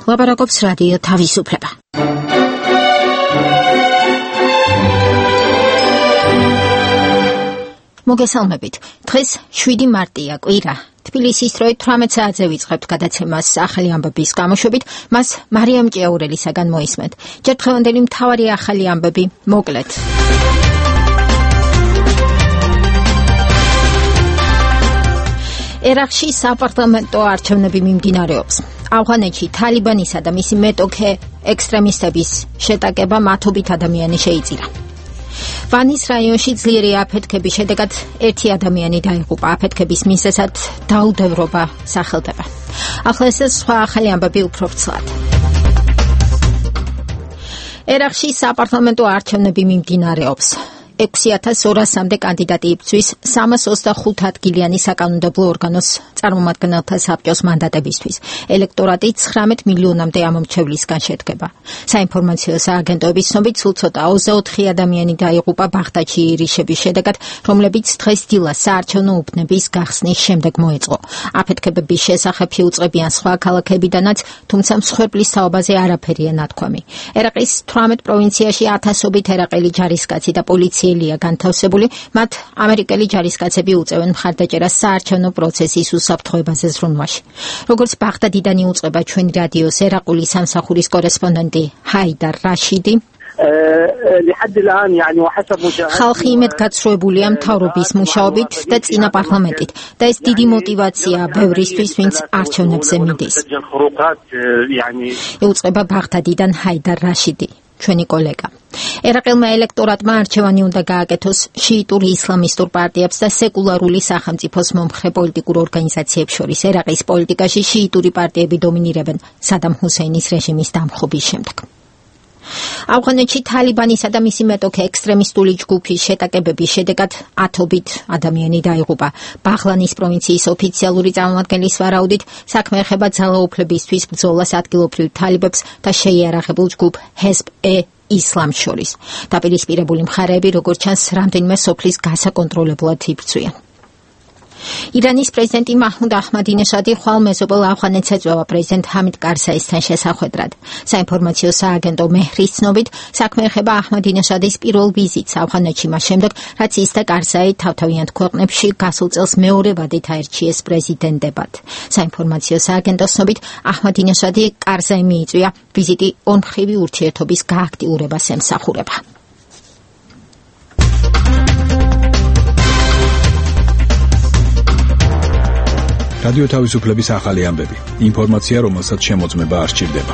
ლაპარაკობს რადიო თავისუფლება. მოგესალმებით. დღეს 7 მარტია, კვირა. თბილისის დროით 18 საათზე ვიწყებთ გადაცემას ახალი ამბების გამოშვებით, მას მარიამ ჭიაურელისაგან მოისმენთ. ჯერ დღევანდელი მთავარი ახალი ამბები მოკლედ. ერაყში საპარლამენტო არჩევნები მიმდინარეობს. ავღანეთში თალიბანისა და მისი მეტოქე ექსტრემისტების შეტაკება მათობით ადამიანი შეიწირა. ვანის რაიონში ძლიერი აფეთქების შედეგად 1 ადამიანი დაიღუპა. აფეთქების მიზეზად დაუდევრობა სახელდება. ახლა ეს სხვა ახალი ამბები უფრო ვრცლად. ერაყში საპარლამენტო არჩევნები მიმდინარეობს. 6200-მდე კანდიდატი იბრძვის 325 ადგილიანი საკანონმდებლო ორგანოს წარმომადგენელთა საბჭოს მანდატებისთვის. ელექტორატი 19 მილიონამდე ამომრჩევლისგან შედგება. საინფორმაციო სააგენტოების ცნობით სულ ცოტა 24 ადამიანი დაიღუპა ბაღდადში ირიშების შედეგად, რომლებიც დღეს დილას საარჩევნო უბნების გახსნის შემდეგ მოეწყო. აფეთქებების შესახებ იუწყებიან სხვა ქალაქებიდანაც, თუმცა მსხვერპლის თაობაზე არაფერია ნათქვამი. ერაყის 18 პროვინციაში ათასობით ერაყელი ჯარისკაცი და პოლიცია განთავსებული, მათ ამერიკელი ჯარისკაცები უწევენ მხარდაჭერას საარჩევნო პროცესის უსაფრთხოებაზე ზრუნვაში. როგორც ბაღდადიდან იუწყება ჩვენი რადიოს ერაყული სამსახურის კორესპონდენტი ჰაიდარ რაშიდი, ხალხი იმედგაცრუებულია მთავრობის მუშაობით და წინა პარლამენტით და ეს დიდი მოტივაციაა ბევრისთვის, ვინც არჩევნებზე მიდის. იუწყება ბაღდადიდან ჰაიდარ რაშიდი, ჩვენი კოლეგა. ერაყელმა ელექტორატმა არჩევანი უნდა გააკეთოს შიიტურ ისლამისტურ პარტიებს და სეკულარული სახელმწიფოს მომხრე პოლიტიკურ ორგანიზაციებს შორის. ერაყის პოლიტიკაში შიიტური პარტიები დომინირებენ სადამ ჰუსეინის რეჟიმის დამხობის შემდეგ. ავღანეთში თალიბანისა და მისი მეტოქე ექსტრემისტული ჯგუფის შეტაკებების შედეგად ათობით ადამიანი დაიღუპა. ბაღლანის პროვინციის ოფიციალური წარმომადგენლის ვარაუდით, საქმე ეხება ძალაუფლებისთვის ბრძოლას ადგილობრივ თალიბებს და შეიარაღებულ ჯგუფ ჰეზბ-ე-ისლამს შორის. დაპირისპირებული მხარეები, როგორც ჩანს, რამდენიმე სოფლის გასაკონტროლებლად იბრძვიან. ირანის პრეზიდენტი მაჰმუდ აჰმადინეჟადი ხვალ მეზობელ ავღანეთს ეწვევა პრეზიდენტ ჰამიდ კარზაისთან შესახვედრად. საინფორმაციო სააგენტო მეჰრის ცნობით, საქმე ეხება აჰმადინეჟადის პირველ ვიზიტს ავღანეთში მას შემდეგ, რაც ის და კარზაი თავთავიანთ ქვეყნებში გასულ წელს მეორე ვადით აირჩიეს პრეზიდენტებად. საინფორმაციო სააგენტოს ცნობით, აჰმადინეჟადი კარზაი მიიწვია ვიზიტი ორმხრივი ურთიერთობის გააქტიურებას ემსახურება. რადიო თავისუფლების ახალი ამბები. ინფორმაცია, რომელსაც შემოწმება არ სჭირდება.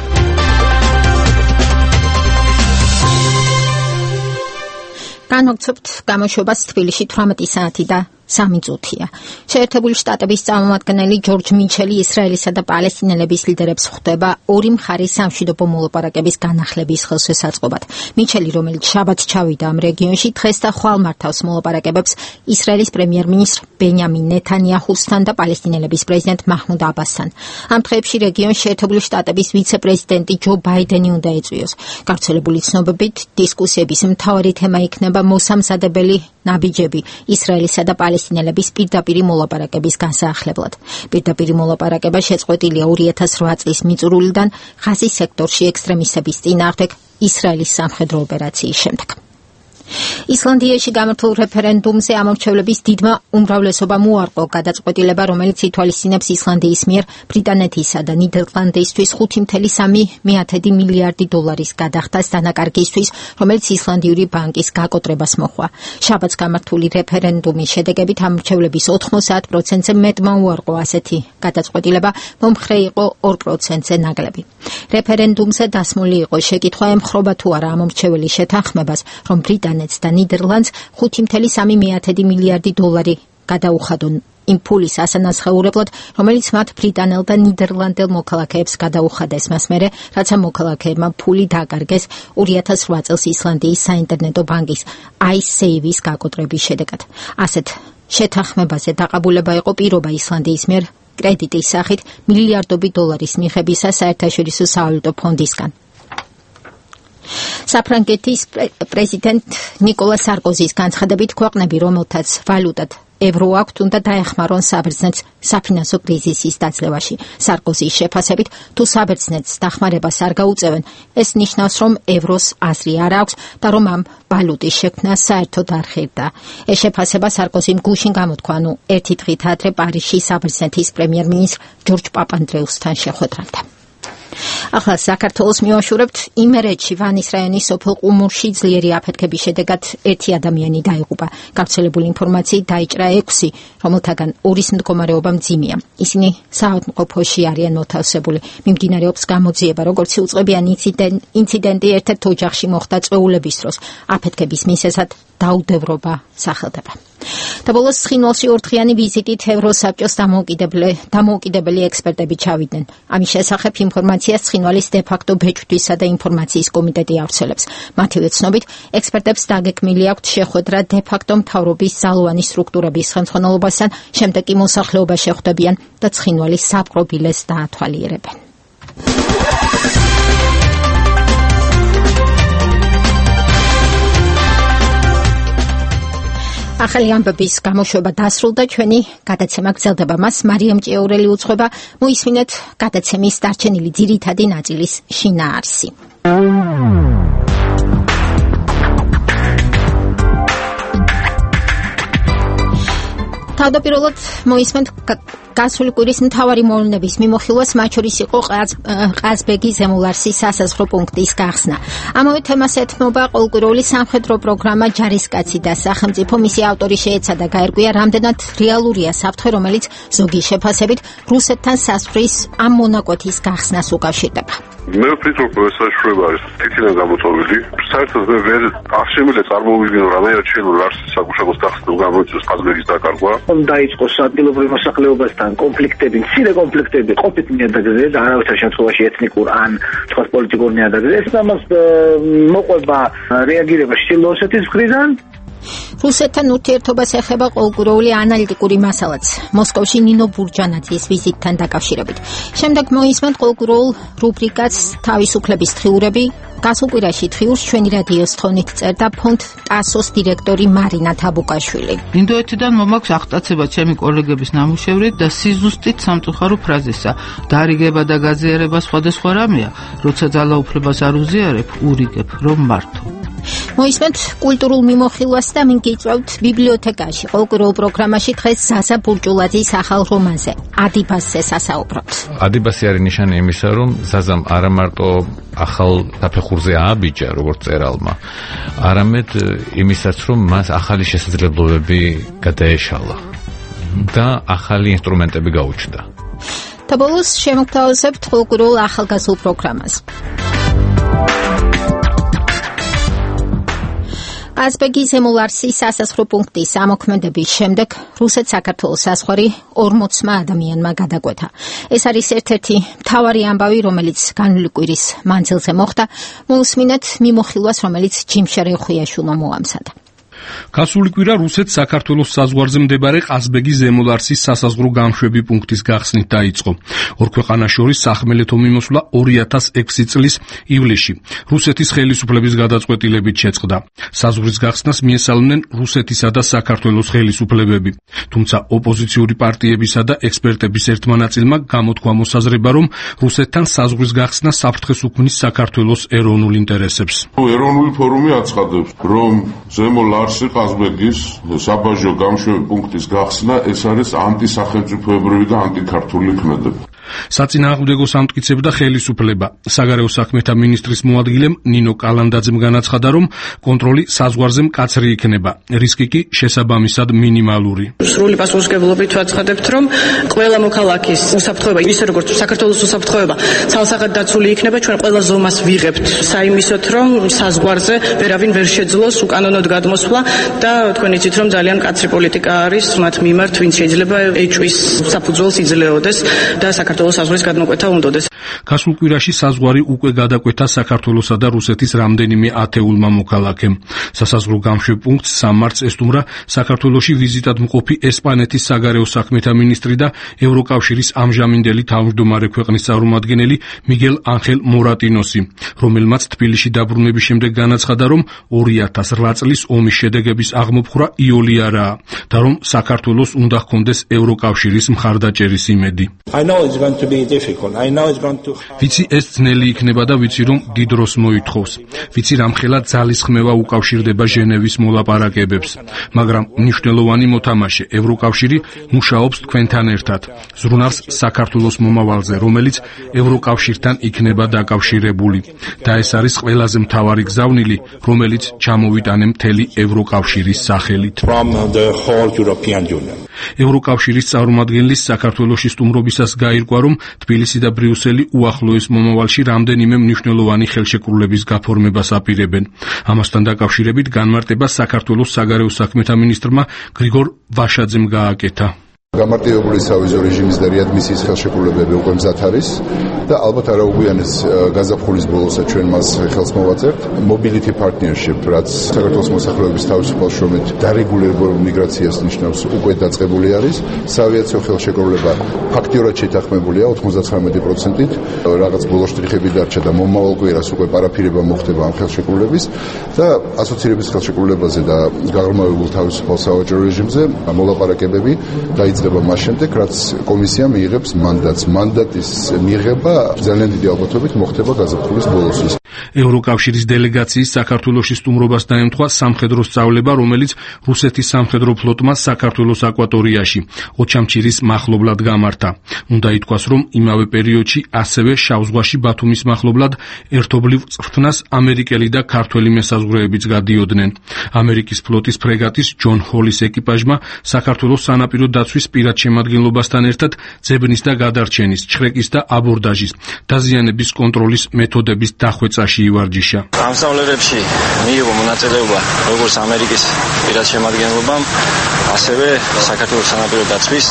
განვაგრძობთ გამოშვებას თბილისში 18 საათი და 3 წუთია. შეერთებული შტატების წარმომადგენელი ჯორჯ მიჩელი ისრაელისა და პალესტინელების ლიდერებს ხვდება ორი მხარის სამშვიდობო მოლაპარაკების განახლების ხელშესაწყობად. მიჩელი, რომელიც შაბათს ჩავიდა ამ რეგიონში, დღეს და ხვალ მართავს მოლაპარაკებებს ისრაელის პრემიერ-მინისტრ ბენიამინ ნეთანიაჰუსთან და პალესტინელების პრეზიდენტ მაჰმუდ აბასთან. ამ დღეებში რეგიონს შეერთებული შტატების ვიცე-პრეზიდენტი ჯო ბაიდენი უნდა ეწვიოს. გავრცელებული ცნობებით, დისკუსიების მთავარი თემა იქნება მოსამზადებელი ნაბიჯები ისრაელისა და პალესტინელების პირდაპირი მოლაპარაკების განსაახლებლად. პირდაპირი მოლაპარაკება შეწყვეტილია 2008 წლის მიწურულიდან ღაზის სექტორში ექსტრემისტების წინააღმდეგ ისრაელის სამხედრო ოპერაციის შემდეგ. ისლანდიაში გამართულ რეფერენდუმზე ამომრჩევლების დიდმა უმრავლესობამ უარყო გადაწყვეტილება, რომელიც ითვალისწინებს ისლანდიის მიერ ბრიტანეთისა და ნიდერლანდისთვის 5.3 მილიარდი დოლარის გადახდას დანაკარგისთვის, რომელიც ისლანდიური ბანკის გაკოტრებას მოჰყვა. შაბათს გამართული რეფერენდუმის შედეგებით ამომრჩევლების 90%-ზე მეტმა უარყო ასეთი გადაწყვეტილება, მომხრე იყო 2%-ზე ნაკლები. რეფერენდუმზე დასმული იყო შეკითხვა, ემხრობა თუ არა ამომრჩეველი შეთანხმებას, რომ ბრიტანეთს და ნიდერლანდს 5.3 მილიარდი დოლარი გადაუხადონ იმ ფულის ასანაცვლებლად, რომელიც მათ ბრიტანელ და ნიდერლანდელ მოქალაქეებს გადაუხადეს მას მერე, რაც ამ მოქალაქეებმა ფული დაკარგეს 2008 წელს ისლანდიის საინტერნეტო ბანკის iSave-ის გაკოტრების შედეგად. ასეთ შეთანხმებაზე დაყაბულება იყო პირობა ისლანდიის მიერ კრედიტის სახით მილიარდობით დოლარის მიღებისა საერთაშორისო სავალუტო ფონდისგან. საფრანგეთის პრეზიდენტ ნიკოლა სარკოზის განცხადებით, ქვეყნები, რომელთაც ვალუტად ევრო აქვთ, უნდა დაეხმარონ საბერძნეთს საფინანსო კრიზისის დაძლევაში. სარკოზის შეფასებით, თუ საბერძნეთს დახმარებას არ გაუწევენ, ეს ნიშნავს, რომ ევროს აზრი არ აქვს და რომ ამ ვალუტის შექმნა საერთოდ არ ხერდა. ეს შეფასება სარკოზიმ გუშინ გამოთქვა, ერთი დღით ადრე პარიზში საბერძნეთის პრემიერ-მინისტრ ჯორჯ პაპანდრეუსთან შეხვედრამდე. ახლა საქართველოს მივაშურებთ იმერეთში ვანის რაიონის სოფელ ყუმურში ძლიერი აფეთქების შედეგად ერთი ადამიანი დაიღუპა. გავრცელებული ინფორმაციით დაიჭრა 6, რომელთაგან 2-ის მდგომარეობა მძიმეა. ისინი საავადმყოფოში არიან მოთავსებული. მიმდინარეობს გამოძიება, როგორც უწყებიანი ინციდენტი ერთ-ერთ ოჯახში მოხდა წვეულების დროს. აფეთქების მიზეზად დაუდევრობა სახელდება. და ბოლოს ცხინვალში 2-დღიანი ვიზიტით ევროსაბჭოს დამოუკიდებელი ექსპერტები ჩავიდნენ. ამის შესახებ ინფორმაციას ცხინვალის დე-ფაქტო ბეჭდვისა და ინფორმაციის კომიტეტი ავრცელებს. მათივე ცნობით, ექსპერტებს დაგეგმილი აქვთ შეხვედრა დე-ფაქტო მთავრობის ძალოვანი სტრუქტურების ხელმძღვანელობასთან, შემდეგ კი მოსახლეობა შეხვდებიან და ცხინვალის საპყრობილეს დაათვალიერებენ. ახალი ამბების გამოშვება დასრულდა, ჩვენი გადაცემა გრძელდება. მას მარიამ ჭიაურელი უძღვება. მოისმინეთ გადაცემის დარჩენილი ძირითადი ნაწილის შინაარსი. თავდაპირველად მოისმენთ გასული კვირის მთავარი მოვლენების მიმოხილვას, მათ შორის იყო ყაზბეგის ზემულარსის სასაზღვრო პუნქტის გახსნა. ამავე თემას ეთმობა ყოველკვირეული სამხედრო პროგრამა ჯარისკაცი და სახელმწიფო. მისი ავტორი შეეცადა გაერკვია, რამდენად რეალურია საფრთხე, რომელიც ზოგი შეფასებით რუსეთთან საზღვრის ამ მონაკვეთის გახსნას უკავშირდება. მე ვფიქრობ, რომ ეს საშუალება არის თითქმის გამოწვეული. საერთოდ მე ვერ აღშემიძლია წარმოვიდგინო, რამდენად შეიძლება არსის საგუშაგოს გახსნა გამოიწვიოს ყაზბეგის დაკარგვა. დაიწყო ადგილობრივ მოსახლეობასთან კონფლიქტები, მცირე კონფლიქტები ყოფით ნიადაგზე და არავითარ შემთხვევაში ეთნიკურ ან სხვა პოლიტიკურ ნიადაგზე. ეს ამას მოყვება რეაგირება ჩრდილო-ოსეთის მხრიდან. რუსეთთან ურთიერთობას ეხება ყოველკვირეული ანალიტიკური მასალაც მოსკოვში ნინო ბურჯანაძის ვიზიტთან დაკავშირებით. შემდეგ მოისმენთ ყოველკვირეულ რუბრიკას თავისუფლების დღიურები. გასულ კვირაში დღიურს ჩვენი რადიოს თხოვნით წერდა ფონდ ტასოს დირექტორი მარინა თაბუკაშვილი. ინდოეთიდან მომაქვს აღტაცება ჩემი კოლეგების ნამუშევრით და სიზუსტით სამწუხარო ფრაზისა: დარიგება და გაზიარება სხვადასხვა რამეა, როცა ძალაუფლებას არ უზიარებ, ურიგებ, რომ მართო. მოისმენთ კულტურულ მიმოხილვას და მიგიწევთ ბიბლიოთეკაში. ყოველკვირეულ პროგრამაში დღეს ზაზა ბურჭულაძის ახალ რომანზე ადიბასზე სასაუბროთ. ადიბასი არის ნიშანი იმისა, რომ ზაზამ არა მარტო ახალ საფეხურზე ააბიჯა, როგორც წერალმა, არამედ იმისაც, რომ მას ახალი შესაძლებლობები გადაეშალა და ახალი ინსტრუმენტები გაუჩნდა. და ბოლოს შემოგთავაზებთ ყოველკვირეულ ახალგაზრდულ პროგრამას. ყაზბეგის ზემულარსის სასაზღვრო პუნქტის ამოქმედების შემდეგ რუსეთ-საქართველოს საზღვარი 40 ადამიანმა გადაკვეთა. ეს არის ერთ-ერთი მთავარი ამბავი, რომელიც განვლილი კვირის მანძილზე მოხდა. მოусმინეთ მიმოხილვას, რომელიც ჯიმშარ ხვიაშვილმა მოამზადა. გასული კვირა რუსეთ-საქართველოს საზღვარზე მდებარე ყაზბეგის ზემულარსის სასაზღვრო გამშვები პუნქტის გახსნით დაიწყო. ორ ქვეყანას შორის სახმელეთო მიმოსვლა 2006 წლის ივლისში რუსეთის ხელისუფლების გადაწყვეტილებით შეწყდა. საზღვრის გახსნას მიესალმნენ რუსეთისა და საქართველოს ხელისუფლებები. თუმცა ოპოზიციური პარტიებისა და ექსპერტების ერთმა ნაწილმა გამოთქვა მოსაზრება, რომ რუსეთთან საზღვრის გახსნა საფრთხეს უქმნის საქართველოს ეროვნულ ინტერესებს. ეროვნული ფორუმი აცხადებს, რომ ზემულარსი ყაზბეგის საბაჟო გამშვები პუნქტის გახსნა ეს არის ანტისახელმწიფოებრივი და ანტიქართული ქმედება. საწინააღმდეგოს ამტკიცებდა ხელისუფლება. საგარეო საქმეთა მინისტრის მოადგილემ ნინო კალანდაძემ განაცხადა, რომ კონტროლი საზღვარზე მკაცრი იქნება, რისკი კი შესაბამისად მინიმალური. სრული პასუხისმგებლობით ვაცხადებთ, რომ ყველა მოქალაქის უსაფრთხოება, ისე როგორც საქართველოს უსაფრთხოება, ცალსახად დაცული იქნება. ჩვენ ყველა ზომას ვიღებთ საიმისოთ, რომ საზღვარზე ვერავინ ვერ შეძლოს უკანონოდ გადმოსვლა და თქვენ იცით, რომ ძალიან მკაცრი პოლიტიკა არის მათ მიმართ, ვინც შეიძლება ეჭვის საფუძველს იძლეოდეს და საქართველოს საქართველოს საზღვრის გადმოკვეთა უნდოდეს. გასულ კვირაში საზღვარი უკვე გადაკვეთა საქართველოსა და რუსეთის რამდენიმე ათეულმა მოქალაქემ. სასაზღვრო გამშვებ პუნქტს 3 მარტს ესტუმრა საქართველოში ვიზიტად მყოფი ესპანეთის საგარეო საქმეთა მინისტრი და ევროკავშირის ამჟამინდელი თავმჯდომარე ქვეყნის წარმომადგენელი მიგელ ანხელ მორატინოსი, რომელმაც თბილისში დაბრუნების შემდეგ განაცხადა, რომ 2008 წლის ომის შედეგების აღმოფხვრა იოლი არაა და რომ საქართველოს უნდა ჰქონდეს ევროკავშირის მხარდაჭერის იმედი. ვიცი ეს ძნელი იქნება და ვიცი რომ დიდ დროს მოითხოვს. ვიცი რამხელა ძალისხმევა უკავშირდება ჟენევის მოლაპარაკებებს, მაგრამ მნიშვნელოვანი მოთამაშე ევროკავშირი მუშაობს თქვენთან ერთად. ზრუნავს საქართველოს მომავალზე, რომელიც ევროკავშირთან იქნება დაკავშირებული და ეს არის ყველაზე მთავარი გზავნილი, რომელიც ჩამოვიტანე მთელი ევროკავშირის სახელით. ევროკავშირის წარმომადგენლის საქართველოში სტუმრობისას გაირკვა, რომ თბილისი და ბრიუსელი უახლოეს მომავალში რამდენიმე მნიშვნელოვანი ხელშეკრულების გაფორმებას აპირებენ. ამასთან დაკავშირებით განმარტება საქართველოს საგარეო საქმეთა მინისტრმა გრიგორ ვაშაძემ გააკეთა. გამარტივებული სავიზო რეჟიმის და რეადმისიის ხელშეკრულებები უკვე მზად არის და ალბათ არაუგვიანეს გაზაფხულის ბოლოსაც ჩვენ მას ხელს მოვაწერთ. Mobility Partnership, რაც საქართველოს მოსახლეობის თავისუფალ შრომით დარეგულირებულ მიგრაციას ნიშნავს, უკვე დაწყებული არის. საავიაციო ხელშეკრულება ფაქტიურად შეთანხმებულია 99%-ით, რაღაც ბოლო შტრიხები დარჩა და მომავალ კვირას უკვე პარაფირება მოხდება ამ ხელშეკრულების და ასოცირების ხელშეკრულებაზე და გაღრმავებულ თავისუფალ სავაჭრო რეჟიმზე მოლაპარაკებები დაიწყება მას შემდეგ, რაც კომისია მიიღებს მანდატს. მანდატის მიღება ძალიან დიდი ალბათობით მოხდება გაზაფხულის ბოლოს. ევროკავშირის დელეგაციის საქართველოში სტუმრობას დაემთხვა სამხედრო სწავლება, რომელიც რუსეთის სამხედრო ფლოტმა საქართველოს აკვატორიაში ოჩამჩირის მახლობლად გამართა. უნდა ითქვას, რომ იმავე პერიოდში ასევე შავ ზღვაში ბათუმის მახლობლად ერთობლივ წვრთნას ამერიკელი და ქართველი მესაზღვრეებიც გადიოდნენ. ამერიკის ფლოტის ფრეგატის ჯონ ჰოლის ეკიპაჟმა საქართველოს სანაპირო დაცვის პირად შემადგენლობასთან ერთად ძებნის და გადარჩენის, ჩხრეკის და აბორდაჟის, დაზიანების კონტროლის მეთოდების დახვეწაში ივარჯიშა. ამ სწავლებებში მიიღო მონაწილეობა როგორც ამერიკის პირად შემადგენლობამ, ასევე საქართველოს სანაპირო დაცვის,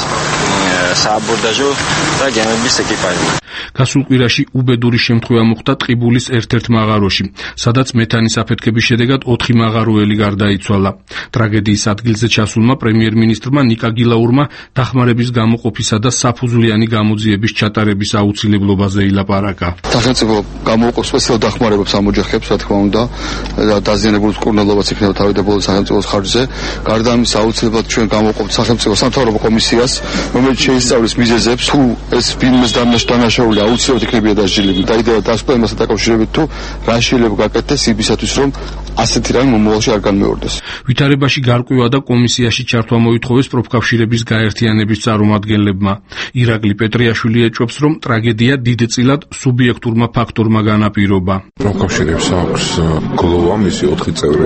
სააბორდაჟო და გემების ეკიპაჟმა. გასულ კვირაში უბედური შემთხვევა მოხდა ტყიბულის ერთ-ერთ მაღაროში, სადაც მეთანის აფეთქების შედეგად 4 მაღაროელი გარდაიცვალა. ტრაგედიის ადგილზე ჩასულმა პრემიერ-მინისტრმა ნიკა გილაურმა დახმარების გამოყოფისა და საფუძვლიანი გამოძიების ჩატარების აუცილებლობაზე ილაპარაკა. სახელმწიფო გამოუყოფს სპეციალურ დახმარებებს ამ ოჯახებს, რა თქმა უნდა, და დაზიანებულ მკურნალობაც იქნება თავდადებული სახელმწიფოს ხარჯზე. გარდა ამისა, აუცილებლად ჩვენ გამოუყოფთ სახელმწიფო სამთავრობო კომისიას, რომელიც შეისწავლის მიზეზებს, თუ ეს ვინმეს დამნაშაული აუცილებლად იქნებია დასჯილები. დაიდევა დასკვნებასთან დაკავშირებით, თუ რა შეიძლება გაკეთდეს იმისათვის, რომ ასეთი რამე მომავალში არ განმეორდეს. ვითარებაში გარკვევა და კომისიაში ჩართვა მოითხოვეს პროფკავშირების გაერთიანების წარმომადგენლებმა. ირაკლი პეტრიაშვილი ეჭვობს, რომ ტრაგედია დიდწილად სუბიექტურმა ფაქტორმა განაპირობა. პროფკავშირებს აქვს გლოვა, მისი 4 წევრი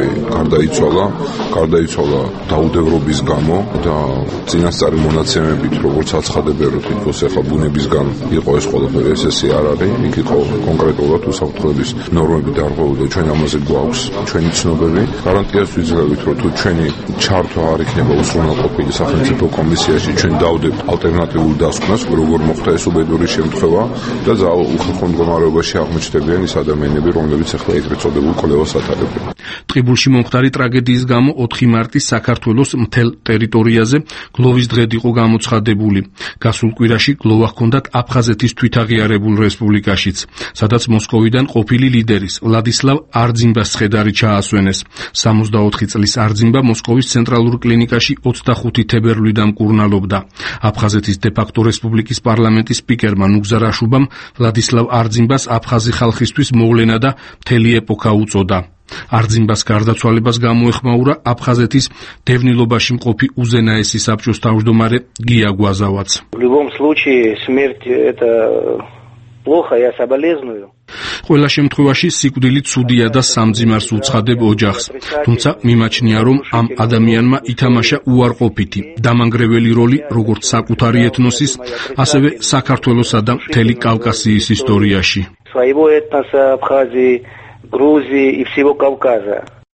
გარდაიცვალა დაუდევრობის გამო და წინასწარი მონაცემებით, როგორც აცხადებენ, რომ თვითონ ეხლა ბუნებისგან იყო ეს ყველაფერი, ესე არ არის. იქ იყო კონკრეტულად უსაფრთხოების ნორმები დარღვეული და ჩვენ ამაზე გვაქვს ჩვენი ცნობები. გარანტიას ვიძლევით, რომ თუ ჩვენი ჩართვა არ იქნება უზრუნველყოფილი სახელმწიფო კომისიაში, ჩვენ დავდებთ ალტერნატიულ დასკვნას, როგორ მოხდა ეს უბედური შემთხვევა და უხალხო მდგომარეობაში აღმოჩნდებიან ის ადამიანები, რომლებიც ახლა ეგრეთ წოდებულ კვლევას ატარებენ. ტყიბულში მომხდარი ტრაგედიის გამო 4 მარტის საქართველოს მთელ ტერიტორიაზე გლოვის დღედ იყო გამოცხადებული. გასულ კვირაში გლოვა ჰქონდათ აფხაზეთის თვითაღიარებულ რესპუბლიკაშიც, სადაც მოსკოვიდან ყოფილი ლიდერის ვლადისლავ არძიმბას ცხედარი ჩაასვენეს. 64 წლის არძიმბა მოსკოვის ცენტრალურ კლინიკაში 25 თებერვლიდან მკურნალობდა. აფხაზეთის დე-ფაქტო რესპუბლიკის პარლამენტის სპიკერმა ნუგზარ აშუბამ ვლადისლავ არძიმბას აფხაზი ხალხისთვის მოვლენა და მთელი ეპოქა უწოდა. არძიმბას გარდაცვალებას გამოეხმაურა აფხაზეთის დევნილობაში მყოფი უზენაესი საბჭოს თავმჯდომარე გია გვაზავაც. В любом случае смерть это плохо, я соболезную. ყველა შემთხვევაში სიკვდილი ცუდია და სამძიმარს უცხადებ ოჯახს. თუმცა მიმაჩნია, რომ ამ ადამიანმა ითამაშა უარყოფითი, დამანგრეველი როლი როგორც საკუთარი ეთნოსის, ასევე საქართველოსა და მთელი კავკასიის ისტორიაში. Своего этноса Абхазии, Грузии и всего Кавказа.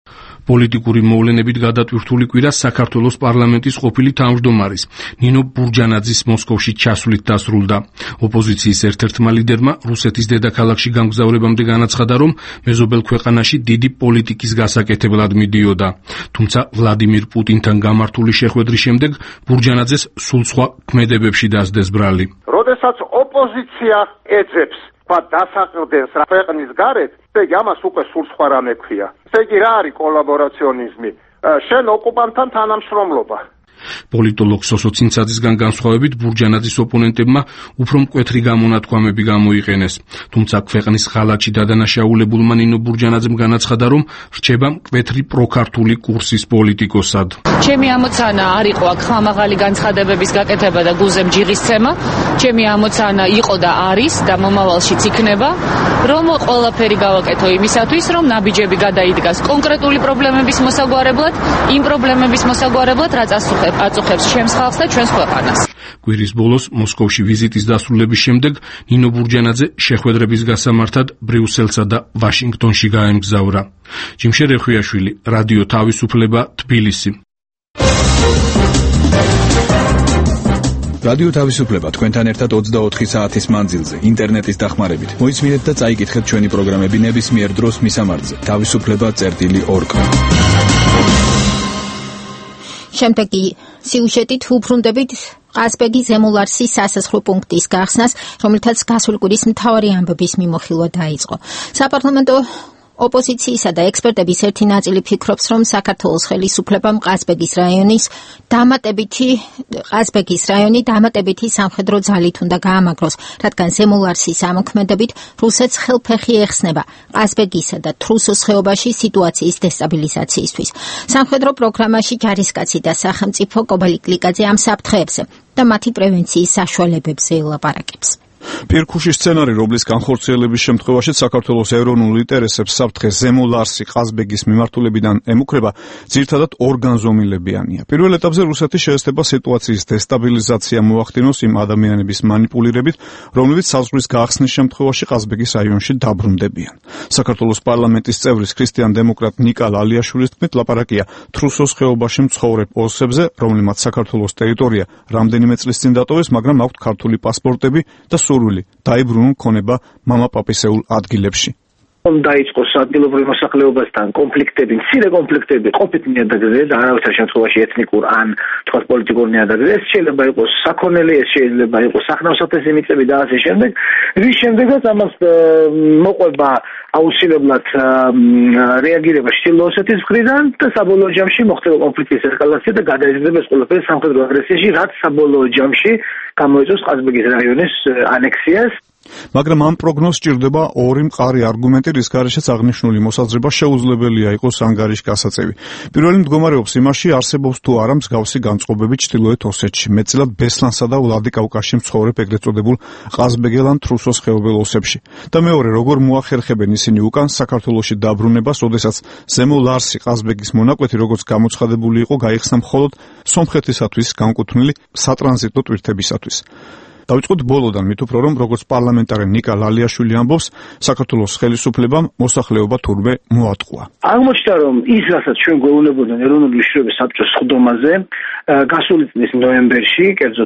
პოლიტიკური მოვლენებით გადატვირთული კვირა საქართველოს პარლამენტის ყოფილი თავმჯდომარის ნინო ბურჯანაძის მოსკოვში ჩასვლით დასრულდა. ოპოზიციის ერთ-ერთმა ლიდერმა რუსეთის დედაქალაქში გამგზავრებამდე განაცხადა, რომ მეზობელ ქვეყანაში დიდი პოლიტიკის გასაკეთებლად მიდიოდა. თუმცა ვლადიმირ პუტინთან გამართული შეხვედრის შემდეგ ბურჯანაძეს სულ სხვა ქმედებებში დასდეს ბრალი. როდესაც ოპოზიცია ეძებს დასაყრდენს ქვეყნის გარეთ, იგი ამას უკვე სულ სხვა რამე ქვია. იგი რა არის კოლაბორაციონიზმი? შენ ოკუპანტთან თანამშრომლობა. პოლიტოლოგ სოსო ცინცაძისგან განსხვავებით ბურჯანაძის ოპონენტებმა უფრო მკვეთრი გამონათქვამები გამოიყენეს. თუმცა ქვეყნის ხალათში დადანაშაულებულმა ნინო ბურჯანაძემ განაცხადა, რომ რჩება მკვეთრი პროქართული კურსის პოლიტიკოსად. ჩემი ამოცანა არ იყო აქ ხმამაღალი განცხადებების გაკეთება და გულზე მჯიღისცემა. ჩემი ამოცანა იყო და არის და მომავალშიც იქნება, რომ ყველაფერი გავაკეთო იმისათვის, რომ ნაბიჯები გადაიდგას კონკრეტული პრობლემების მოსაგვარებლად, იმ პრობლემების მოსაგვარებლად, რაც აწუხებს ჩემს ხალხს და ჩვენს ქვეყანას. კვირის ბოლოს მოსკოვში ვიზიტის დასრულების შემდეგ ნინო ბურჯანაძე შეხვედრების გასამართად ბრიუსელსა და ვაშინგტონში გაემგზავრა. ჯიმშე რეხვიაშვილი, რადიო თავისუფლება, თბილისი. რადიო თავისუფლება თქვენთან ერთად 24 საათის მანძილზე ინტერნეტის დახმარებით. მოისმინეთ და წაიკითხეთ ჩვენი პროგრამები ნებისმიერ დროს მისამართზე. თავისუფლება.org. შემდეგი სიუჟეტით უბრუნდებით ყაზბეგის ზემულარსის სასაზღვრო პუნქტის გახსნას, რომელთაც გასული კვირის მთავარი ამბების მიმოხილვა დაიწყო. საპარლამენტო ოპოზიციისა და ექსპერტების ერთი ნაწილი ფიქრობს, რომ საქართველოს ხელისუფლებამ ყაზბეგის რაიონი დამატებითი სამხედრო ძალით უნდა გაამაგროს, რადგან ზემულარსის ამოქმედებით რუსეთს ხელფეხი ეხსნება ყაზბეგისა და თრუსოს ხეობაში სიტუაციის დესტაბილიზაციისთვის. სამხედრო პროგრამაში ჯარისკაცი და სახელმწიფო კობალიკლიკაძე ამ საფრთხეებზე და მათი პრევენციის საშუალებებზე ელაპარაკებს. პირქუში სცენარი, რომლის განხორციელების შემთხვევაშიც საქართველოს ეროვნულ ინტერესებს საფრთხე ზემულარსი ყაზბეგის მიმართულებიდან ემუქრება, ძირითადად ორგანზომილებიანია. პირველ ეტაპზე რუსეთი შეესწება სიტუაციის დესტაბილიზაცია მოახდინოს იმ ადამიანების მანიპულირებით, რომლებიც საზღვრის გახსნის შემთხვევაში ყაზბეგის რაიონში დაბრუნდებიან. საქართველოს პარლამენტის წევრის ქრისტიან-დემოკრატ ნიკა ლალიაშვილის თქმით, ლაპარაკია თრუსოს ხეობაში მცხოვრებ ოსებზე, რომლებმაც საქართველოს ტერიტორია რამდენიმე წლის წინ დატოვეს, მაგრამ აქვთ ქართული პასპორტები და დაიბრუნონ ქონება მამაპაპისეულ ადგილებში. დაიწყოს ადგილობრივ მოსახლეობასთან კონფლიქტები, მცირე კონფლიქტები ყოფით ნიადაგზე და არავითარ შემთხვევაში ეთნიკურ ან თქვათ პოლიტიკურ ნიადაგზე. ეს შეიძლება იყოს საქონელი, ეს შეიძლება იყოს სახნავსათესლო მიწები და ასე შემდეგ. რის შემდეგაც ამას მოყვება აუცილებლად რეაგირება ჩრდილო ოსეთის მხრიდან და საბოლოო ჯამში მოხდება კონფლიქტის ესკალაცია და გადაიზრდება ეს ყველაფერი სამხედრო აგრესიაში, რაც საბოლოო ჯამში გამოიწვევს ყაზბეგის რაიონის ანექსიას. მაგრამ ამ პროგნოზს სჭირდება ორი მყარი არგუმენტი, რის გარეშეც აღნიშნული მოსაზრება შეუძლებელია იყოს ანგარიშგასაწევი. პირველი მდგომარეობს იმაში, არსებობს თუ არა მსგავსი განწყობები ჩრდილოეთ ოსეთში, მეტწილად ბესლანსა და ვლადიკავკაზში მცხოვრებ ეგრეთ წოდებულ ყაზბეგელ ან თრუსოს ხეობელ ოსებში. და მეორე, როგორ მოახერხებენ ისინი უკან საქართველოში დაბრუნებას, როდესაც ზემო ლარსი ყაზბეგის მონაკვეთი, როგორც გამოცხადებული იყო, გაიხსნა მხოლოდ სომხეთისათვის განკუთვნილი სატრანზიტო ტვირთებისათვის. დავიწყოთ ბოლოდან, მით უფრო რომ როგორც პარლამენტარი ნიკა ლალიაშვილი ამბობს, საქართველოს ხელისუფლებამ მოსახლეობა თურმე მოატყუა. აღმოჩნდა, რომ ის, რასაც ჩვენ გვეუბნებოდნენ ეროვნული მნიშვნელობის საბჭოს სხდომაზე, გასული წლის ნოემბერში, კერძოდ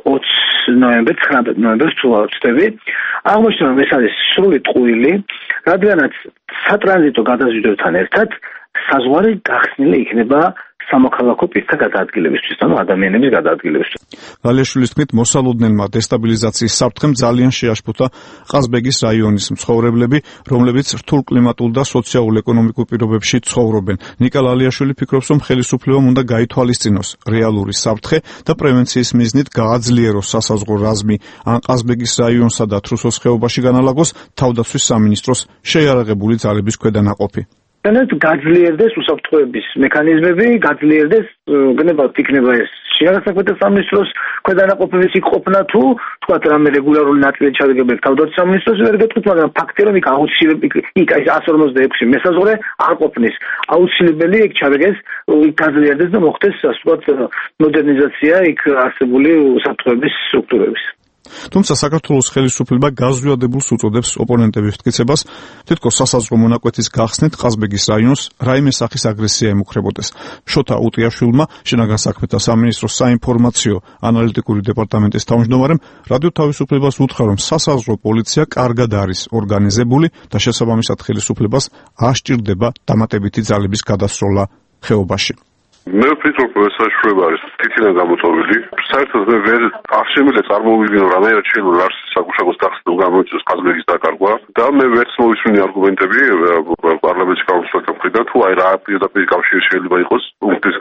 20 ნოემბერს, 19 ნოემბერს თუ არ ვცდები, აღმოჩნდა, რომ ეს არის სრული ტყუილი, რადგანაც სატრანზიტო გადაზიდვებთან ერთად საზღვარი გახსნილი იქნება სამოქალაქო პირთა გადაადგილებისთვის, ანუ ადამიანების გადაადგილებისთვის. ლალიაშვილის თქმით, მოსალოდნელმა დესტაბილიზაციის საფრთხემ ძალიან შეაშფოთა ყაზბეგის რაიონის მცხოვრებლები, რომლებიც რთულ კლიმატურ და სოციალურ-ეკონომიკურ პირობებში ცხოვრობენ. ნიკა ლალიაშვილი ფიქრობს, რომ ხელისუფლებამ უნდა გაითვალისწინოს რეალური საფრთხე და პრევენციის მიზნით გააძლიეროს სასაზღვრო რაზმი, ან ყაზბეგის რაიონსა და თრუსოს ხეობაში განალაგოს თავდაცვის სამინისტროს შეიარაღებული ძალების ქვედანაყოფი. გაძლიერდეს უსაფრთხოების მექანიზმები, გაძლიერდეს გნებავთ იქნება ეს შეიარაღებათა სამინისტროს ქვედანაყოფების იქ ყოფნა თუ თქვათ რამე რეგულარული ნაწილი ჩადგებენ თავდაცვის სამინისტროს ვერ გეტყვით, მაგრამ ფაქტია რომ იქ აუცილებელი იქ აი 146 მესაზღვრე არ ყოფნის. აუცილებელი იქ ჩადგეს, იქ გაძლიერდეს და მოხდეს ასე ვთქვათ მოდერნიზაცია იქ არსებული უსაფრთხოების სტრუქტურების. თუმცა საქართველოს ხელისუფლება გაზვიადებულს უწოდებს ოპონენტების მტკიცებას, თითქოს სასაზღვრო მონაკვეთის გახსნით ყაზბეგის რაიონს რაიმე სახის აგრესია ემუქრებოდეს. შოთა უტიაშვილმა, შინაგან საქმეთა სამინისტროს საინფორმაციო ანალიტიკური დეპარტამენტის თავმჯდომარემ რადიო თავისუფლებას უთხრა, რომ სასაზღვრო პოლიცია კარგად არის ორგანიზებული და შესაბამისად ხელისუფლებას არ სჭირდება დამატებითი ძალების გადასროლა ხეობაში. მე ვფიქრობ, რომ საშუალება არის თითქმის გამოწვეული. საერთოდ მე ვერ აღშემიძლია წარმოვიდგინო რამეერად შეიძლება არსის საკუშაკოს გახსნა გამოიწვიოს ყაზბეგის დაკარგვა და მე ვერც მოვისმინე არგუმენტები პარლამენტში გამოსვლათა მხრიდან თუ აი რა პირდაპირ კავშირი შეიძლება იყოს პუნქტის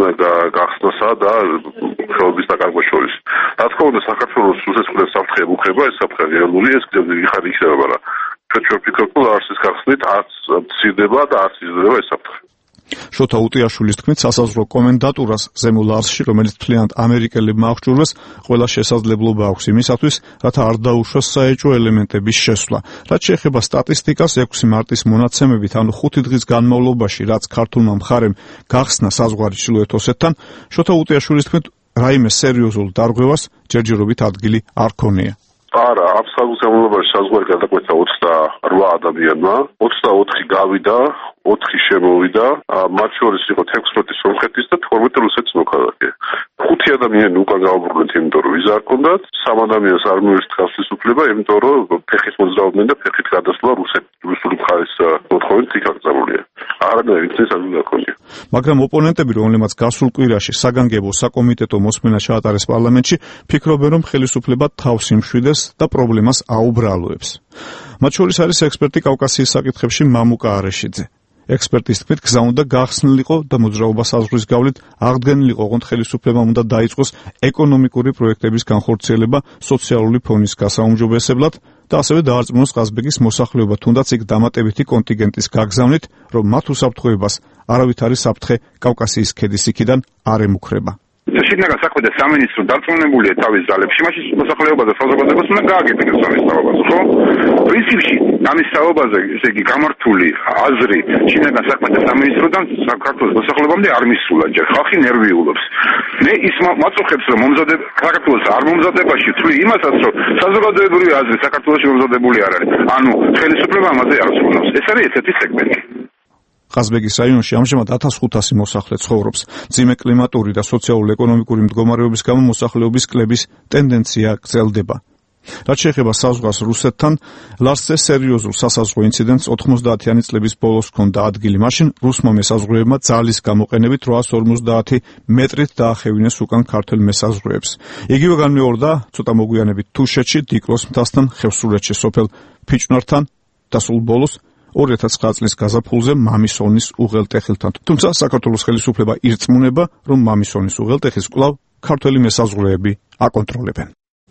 გახსნასა და ხეობის დაკარგვა შორის. რა თქმა უნდა, საქართველოს რუსეთის საფრთხე ემუქრება, ეს საფრთხე რეალური, ეს ხარ იქნება, მაგრამ ჩვენ ვფიქრობ, რომ არსის გახსნით არც მცირდება და არც იზრდება ეს საფრთხე. შოთა უტიაშვილის თქმით, სასაზღვრო კომენდატურას ზემო ლარსში, რომელიც მთლიანად ამერიკელებმა აღჭურვეს, ყველა შესაძლებლობა აქვს იმისათვის, რათა არ დაუშვას საეჭვო ელემენტების შესვლა. რაც შეეხება სტატისტიკას, 6 მარტის მონაცემებით, ანუ 5 დღის განმავლობაში, რაც ქართულმა მხარემ გახსნა საზღვარი ჩრდილოეთ ოსეთთან, შოთა უტიაშვილის თქმით, რაიმე სერიოზულ დარღვევას ჯერჯერობით ადგილი არ ქონია. არა, აბსოლუტურად საზღვარი გადაკვეთა 28 ადამიანმა, 24 გავიდა, 4 შემოვიდა, მათ შორის იყო 16 სომხეთის და 12 რუსეთის მოქალაქე. 5 ადამიანი უკან გავაბრუნეთ, იმიტომ რომ ვიზა არ ჰქონდათ, 3 ადამიანს არ მიუერთთ ხელისუფლება, იმიტომ რომ ფეხით მოძრაობდნენ და ფეხით გადასვლა რუსული მხარის მოთხოვნით იქ აკრძალულია. არანაირი წესი არ გქონია. მაგრამ ოპონენტები, რომლებმაც გასულ კვირაში საგანგებო საკომიტეტო მოსმენა ჩაატარეს პარლამენტში, ფიქრობენ, რომ ხელისუფლება თავს იმშვიდეს და პრობლემას აუბრალოებს. მათ შორის არის ექსპერტი კავკასიის საკითხებში მამუკა არეშიძე. ექსპერტის თქმით, გზა უნდა გახსნილიყო და მოძრაობა საზღვრის გავლით აღდგენილიყო, ოღონდ ხელისუფლებამ უნდა დაიწყოს ეკონომიკური პროექტების განხორციელება სოციალური ფონის გასაუმჯობესებლად და ასევე დაარწმუნოს ყაზბეგის მოსახლეობა, თუნდაც იქ დამატებითი კონტინგენტის გაგზავნით, რომ მათ უსაფრთხოებას არავითარი საფრთხე კავკასიის ქედის იქიდან არ ემუქრება. შინაგან საქმეთა სამინისტრო დარწმუნებულია თავის ძალებში, მაშინ მოსახლეობა და საზოგადოებას უნდა გააგებინოს ამის საუბარზე, ხო? პრინციპში ამის საუბარზე, ესე იგი, გამართული აზრი შინაგან საქმეთა სამინისტროდან საქართველოს მოსახლეობამდე არ მისულა ჯერ. ხალხი ნერვიულობს. მე ის მაწუხებს, რომ საქართველოს არ მომზადებაში თვლი იმასაც, რომ საზოგადოებრივი აზრი საქართველოში მომზადებული არ არის. ანუ ხელისუფლება ამაზე არ ცნობს. ეს არის ესეთი სეგმენტი. ყაზბეგის რაიონში ამჟამად 1500 მოსახლე ცხოვრობს. მძიმე კლიმატური და სოციალურ-ეკონომიკური მდგომარეობის გამო მოსახლეობის კლების ტენდენცია გრძელდება. რაც შეეხება საზღვარს რუსეთთან, ლარსზე სერიოზულ სასაზღვრო ინციდენტს 90-იანი წლების ბოლოს ჰქონდა ადგილი. მაშინ რუსმა მესაზღვრეებმა ძალის გამოყენებით 850 მეტრით დაახევინეს უკან ქართველ მესაზღვრეებს. იგივე განმეორდა ცოტა მოგვიანებით თუშეთში, დიკლოს მთასთან, ხევსურეთში სოფელ ფიჭვნართან და სულ ბოლოს 2009 წლის გაზაფხულზე მამისონის უღელტეხილთან. თუმცა საქართველოს ხელისუფლება ირწმუნება, რომ მამისონის უღელტეხილს კვლავ ქართველი მესაზღვრეები აკონტროლებენ.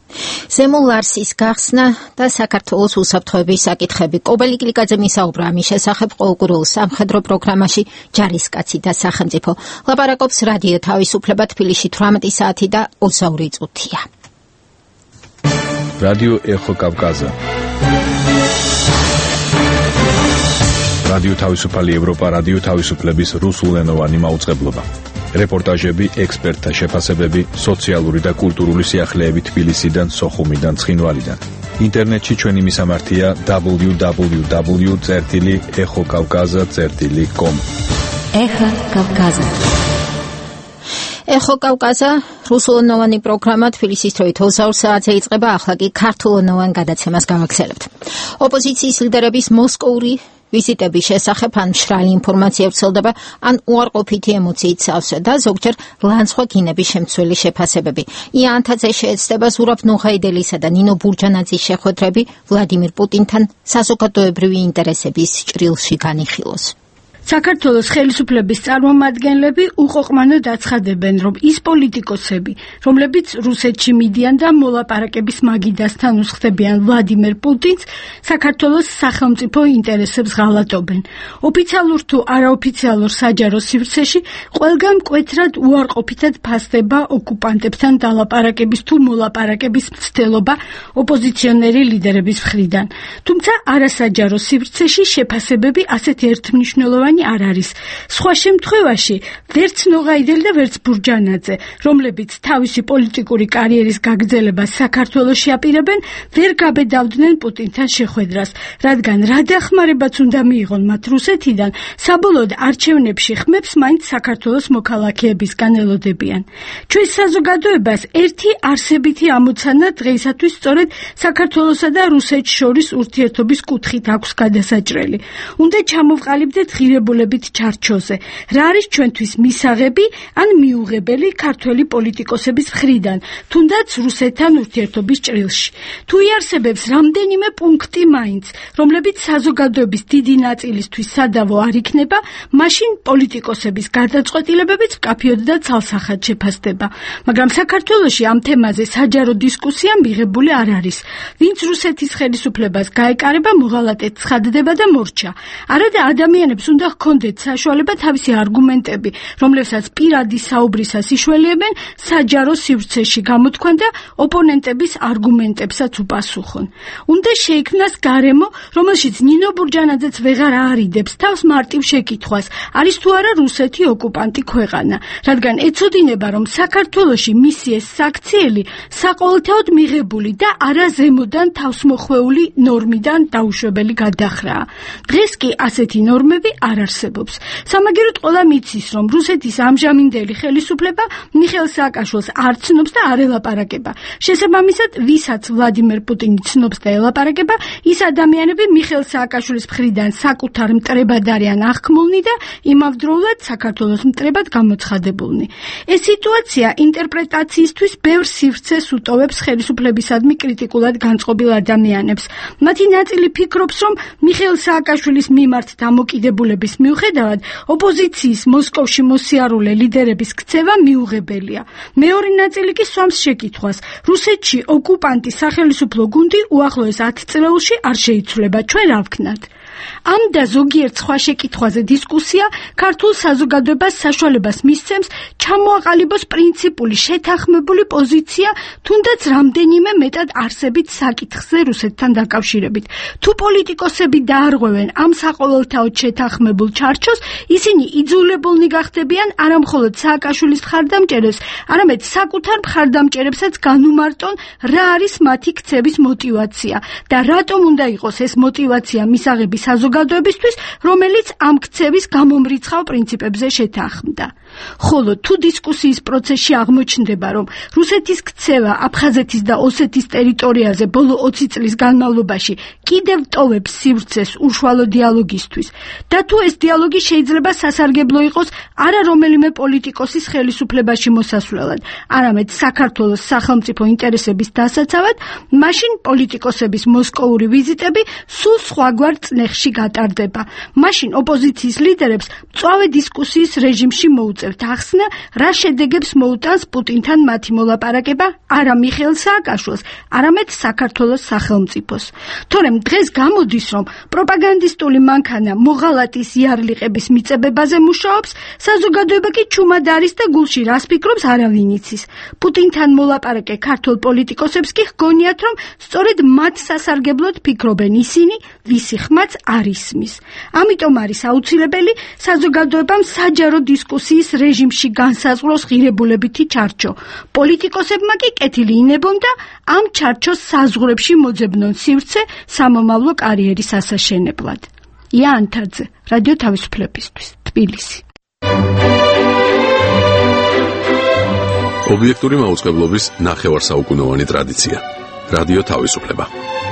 ზემო ლარსის გახსნა და საქართველოს უსაფრთხოების საკითხები. კობელი კლიკაძე მისაუბრა ამის შესახებ ყოველკვირეულ სამხედრო პროგრამაში ჯარისკაცი და სახელმწიფო. ლაპარაკობს რადიო თავისუფლება თბილისში 18 საათი და 22 წუთია. რადიო ეხო კავკაზა. რადიო თავისუფალი ევროპა, რადიო თავისუფლების რუსულენოვანი მაუწყებლობა. რეპორტაჟები, ექსპერტთა შეფასებები, სოციალური და კულტურული სიახლეები თბილისიდან, სოხუმიდან, ცხინვალიდან. ინტერნეტში ჩვენი მისამართია www.exokavkaza.com. ეხო კავკაზა. ეხო კავკაზა რუსულენოვანი პროგრამა თბილისის დროით 22 საათზე იწყება, ახლა კი ქართულენოვან გადაცემას გავაგზავნებთ. ოპოზიციის ლიდერების მოსკოვური ვიზიტების შესახებ ან მშრალი ინფორმაცია ვრცელდება, ან უარყოფითი ემოციით სავსე და ზოგჯერ ლანცხვა გინების შემცველი შეფასებები. ია ანთაძე შეეცდება ზურაბ ნუღაიდელისა და ნინო ბურჯანაძის შეხვედრები ვლადიმირ პუტინთან საზოგადოებრივი ინტერესების ჭრილში განიხილოს. საქართველოს ხელისუფლების წარმომადგენლები უყოყმანოდ აცხადებენ, რომ ის პოლიტიკოსები, რომლებიც რუსეთში მიდიან და მოლაპარაკების მაგიდასთან უსხდებიან ვლადიმერ პუტინს, საქართველოს სახელმწიფო ინტერესებს ღალატობენ. ოფიციალურ თუ არაოფიციალურ საჯარო სივრცეში ყველგან მკვეთრად უარყოფითად ფასდება ოკუპანტებთან დალაპარაკების თუ მოლაპარაკების მცდელობა ოპოზიციონერი ლიდერების მხრიდან. თუმცა არასაჯარო სივრცეში შეფასებები ასეთ ერთმნიშვნელოვანი მნიშვნელოვანი არ არის. სხვა შემთხვევაში ვერც ნოღაიდელი და ვერც ბურჯანაძე, რომლებიც თავისი პოლიტიკური კარიერის გაგრძელებას საქართველოში აპირებენ, ვერ გაბედავდნენ პუტინთან შეხვედრას, რადგან რა დახმარებაც უნდა მიიღონ მათ რუსეთიდან, საბოლოოდ არჩევნებში ხმებს მაინც საქართველოს მოქალაქეებისგან ელოდებიან. ჩვენ საზოგადოებას ერთი არსებითი ამოცანა დღეისათვის სწორედ საქართველოსა და რუსეთს შორის ურთიერთობის კუთხით აქვს გადასაჭრელი. უნდა ჩამოვყალიბდეთ ღირებულებით ჩარჩოზე. რა არის ჩვენთვის მისაღები ან მიუღებელი ქართველი პოლიტიკოსების მხრიდან, თუნდაც რუსეთთან ურთიერთობის ჭრილში. თუ იარსებებს რამდენიმე პუნქტი მაინც, რომლებიც საზოგადოების დიდი ნაწილისთვის სადავო არ იქნება, მაშინ პოლიტიკოსების გადაწყვეტილებებიც მკაფიოდ და ცალსახად შეფასდება. მაგრამ საქართველოში ამ თემაზე საჯარო დისკუსია მიღებული არ არის. ვინც რუსეთის ხელისუფლებას გაეკარება, მოღალატედ ცხადდება და მორჩა. არადა ადამიანებს უნდა ჰქონდეთ საშუალება თავისი არგუმენტები, რომლებსაც პირადი საუბრისას იშველიებენ, საჯარო სივრცეში გამოთქვან და ოპონენტების არგუმენტებსაც უპასუხონ. უნდა შეიქმნას გარემო, რომელშიც ნინო ბურჯანაძეც ვეღარ აარიდებს თავს მარტივ შეკითხვას, არის თუ არა რუსეთი ოკუპანტი ქვეყანა, რადგან ეცოდინება, რომ საქართველოში მისი ეს საქციელი საყოველთაოდ მიღებული და არა ზემოდან თავსმოხვეული ნორმიდან დაუშვებელი გადახრაა. დღეს კი ასეთი ნორმები არ არსებობს. სამაგეროდ ყველა მიცის, რომ რუსეთის ამჟამინდელი ხელისუფლება მიხეილ სააკაშვილს არ ცნობს და არ ელაპარაკება. შესაბამისად, ვისაც ვლადიმერ პუტინი ცნობს და ელაპარაკება, ის ადამიანები მიხეილ სააკაშვილის მხრიდან საკუთარ მტრებად არიან აღქმულნი და იმავდროულად საქართველოს მტრებად გამოცხადებულნი. ეს სიტუაცია ინტერპრეტაციისთვის ბევრ სივრცეს უტოვებს ხელისუფლებისადმი კრიტიკულად განწყობილ ადამიანებს. მათი ნაწილი ფიქრობს, რომ მიხეილ სააკაშვილის მიმართ დამოკიდებულების მიუხედავად ოპოზიციის მოსკოვში მოსიარულე ლიდერების ქცევა მიუღებელია. მეორე ნაწილი კი სვამს შეკითხვას: რუსეთში ოკუპანტის სახელმწიფო გუნდი უახლოეს 10 წლეულში არ შეიცვლება, ჩვენ რა ვქნათ? ამ და ზოგიერთ სხვა შეკითხვაზე დისკუსია ქართულ საზოგადოებას საშუალებას მისცემს ჩამოაყალიბოს პრინციპული შეთანხმებული პოზიცია თუნდაც რამდენიმე მეტად არსებით საკითხზე რუსეთთან დაკავშირებით. თუ პოლიტიკოსები დაარღვევენ ამ საყოველთაოდ შეთანხმებულ ჩარჩოს, ისინი იძულებულნი გახდებიან არა მხოლოდ სააკაშვილის მხარდამჭერებს, არამედ საკუთარ მხარდამჭერებსაც განუმარტონ რა არის მათი ქცევის мотиваცია და რატომ უნდა იყოს ეს мотиваცია მისაღები საზოგადოებისთვის, რომელიც ამ ქცევის გამომრიცხავ პრინციპებზე შეთანხმდა. ხოლო თუ დისკუსიის პროცესში აღმოჩნდება, რომ რუსეთის ქცევა აფხაზეთის და ოსეთის ტერიტორიაზე ბოლო 20 წლის განმავლობაში კიდევ ტოვებს სივრცეს უშუალო დიალოგისთვის და თუ ეს დიალოგი შეიძლება სასარგებლო იყოს არა რომელიმე პოლიტიკოსის ხელისუფლებაში მოსასვლელად, არამედ საქართველოს სახელმწიფო ინტერესების დასაცავად, მაშინ პოლიტიკოსების მოსკოვური ვიზიტები სულ სხვაგვარ წნეხში გატარდება. მაშინ ოპოზიციის ლიდერებს მწვავე დისკუსიის რეჟიმში მოუწევთ ახსნა, რა შედეგებს მოუტანს პუტინთან მათი მოლაპარაკება არა მიხეილ სააკაშვილს, არამედ საქართველოს სახელმწიფოს. თორემ დღეს გამოდის, რომ პროპაგანდისტული მანქანა მოღალატის იარლიყების მიწებებაზე მუშაობს, საზოგადოება კი ჩუმად არის და გულში რას ფიქრობს არავინ იცის. პუტინთან მოლაპარაკე ქართულ პოლიტიკოსებს კი ჰგონიათ, რომ სწორედ მათ სასარგებლოდ ფიქრობენ ისინი, ვისი ხმაც არ ისმის. ამიტომ არის აუცილებელი საზოგადოებამ საჯარო დისკუსიის რეჟიმში განსაზღვროს ღირებულებითი ჩარჩო. პოლიტიკოსებმა კი კეთილი ინებონ და ამ ჩარჩოს საზღვრებში მოძებნონ სივრცე სამომავლო კარიერის ასაშენებლად. ია ანთაძე, რადიო თავისუფლებისთვის, თბილისი. ობიექტური მაუწყებლობის ნახევარსაუკუნოვანი ტრადიცია. რადიო თავისუფლება.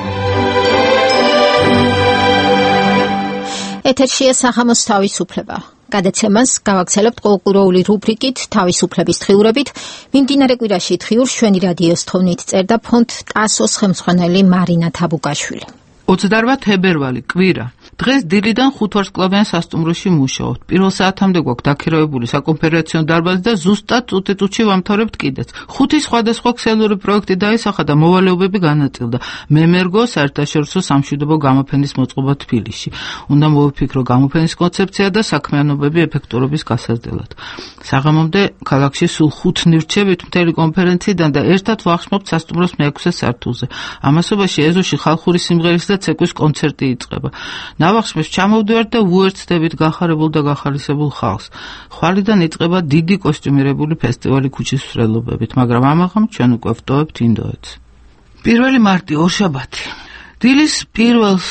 ეთერშია სახამოს თავისუფლება. გადაცემას გავაგრძელებთ ყოველკვირეული რუბრიკით თავისუფლების დღიურებით. მიმდინარე კვირაში დღიურს ჩვენი რადიოს თოვნით წერდა ფონდ ტასოს ხელმძღვანელი მარინა თაბუკაშვილი. 28 თებერვალი კვირა. დღეს დილიდან 5 ვარსკვლავიან სასტუმროში მუშაობთ. პირველ საათამდე გვაქვს დაქირავებული საკონფერენციო დარბაზი და ზუსტად წუთი-წუთში ვამთავრებთ კიდეც. 5 სხვადასხვა ქსელური პროექტი დაისახა და მოვალეობები განაწილდა. მემერგო საერთაშორისო სამშვიდობო გამოფენის მოწყობა თბილისში. უნდა მოვიფიქრო გამოფენის კონცეფცია და საქმიანობები ეფექტურობის გასაზრდელად. საღამომდე ქალაქში სულ 5 ნირჩებით მთელი კონფერენციიდან და ერთად ვახშმობთ სასტუმროს მე-6 სართულზე. ამასობაში ეზოში ხალხური სიმღერის და ცეკვის კონცერტი იწყება. ნავახშმებს ჩამოვდივართ და უერთდებით გახარებულ და გახალისებულ ხალხს. ხვალიდან იწყება დიდი კოსტიუმირებული ფესტივალი ქუჩის მსვლელობებით, მაგრამ ამაღამ ჩვენ უკვე ვტოვებთ ინდოეთს. 1 მარტი ორშაბათი. დილის პირველს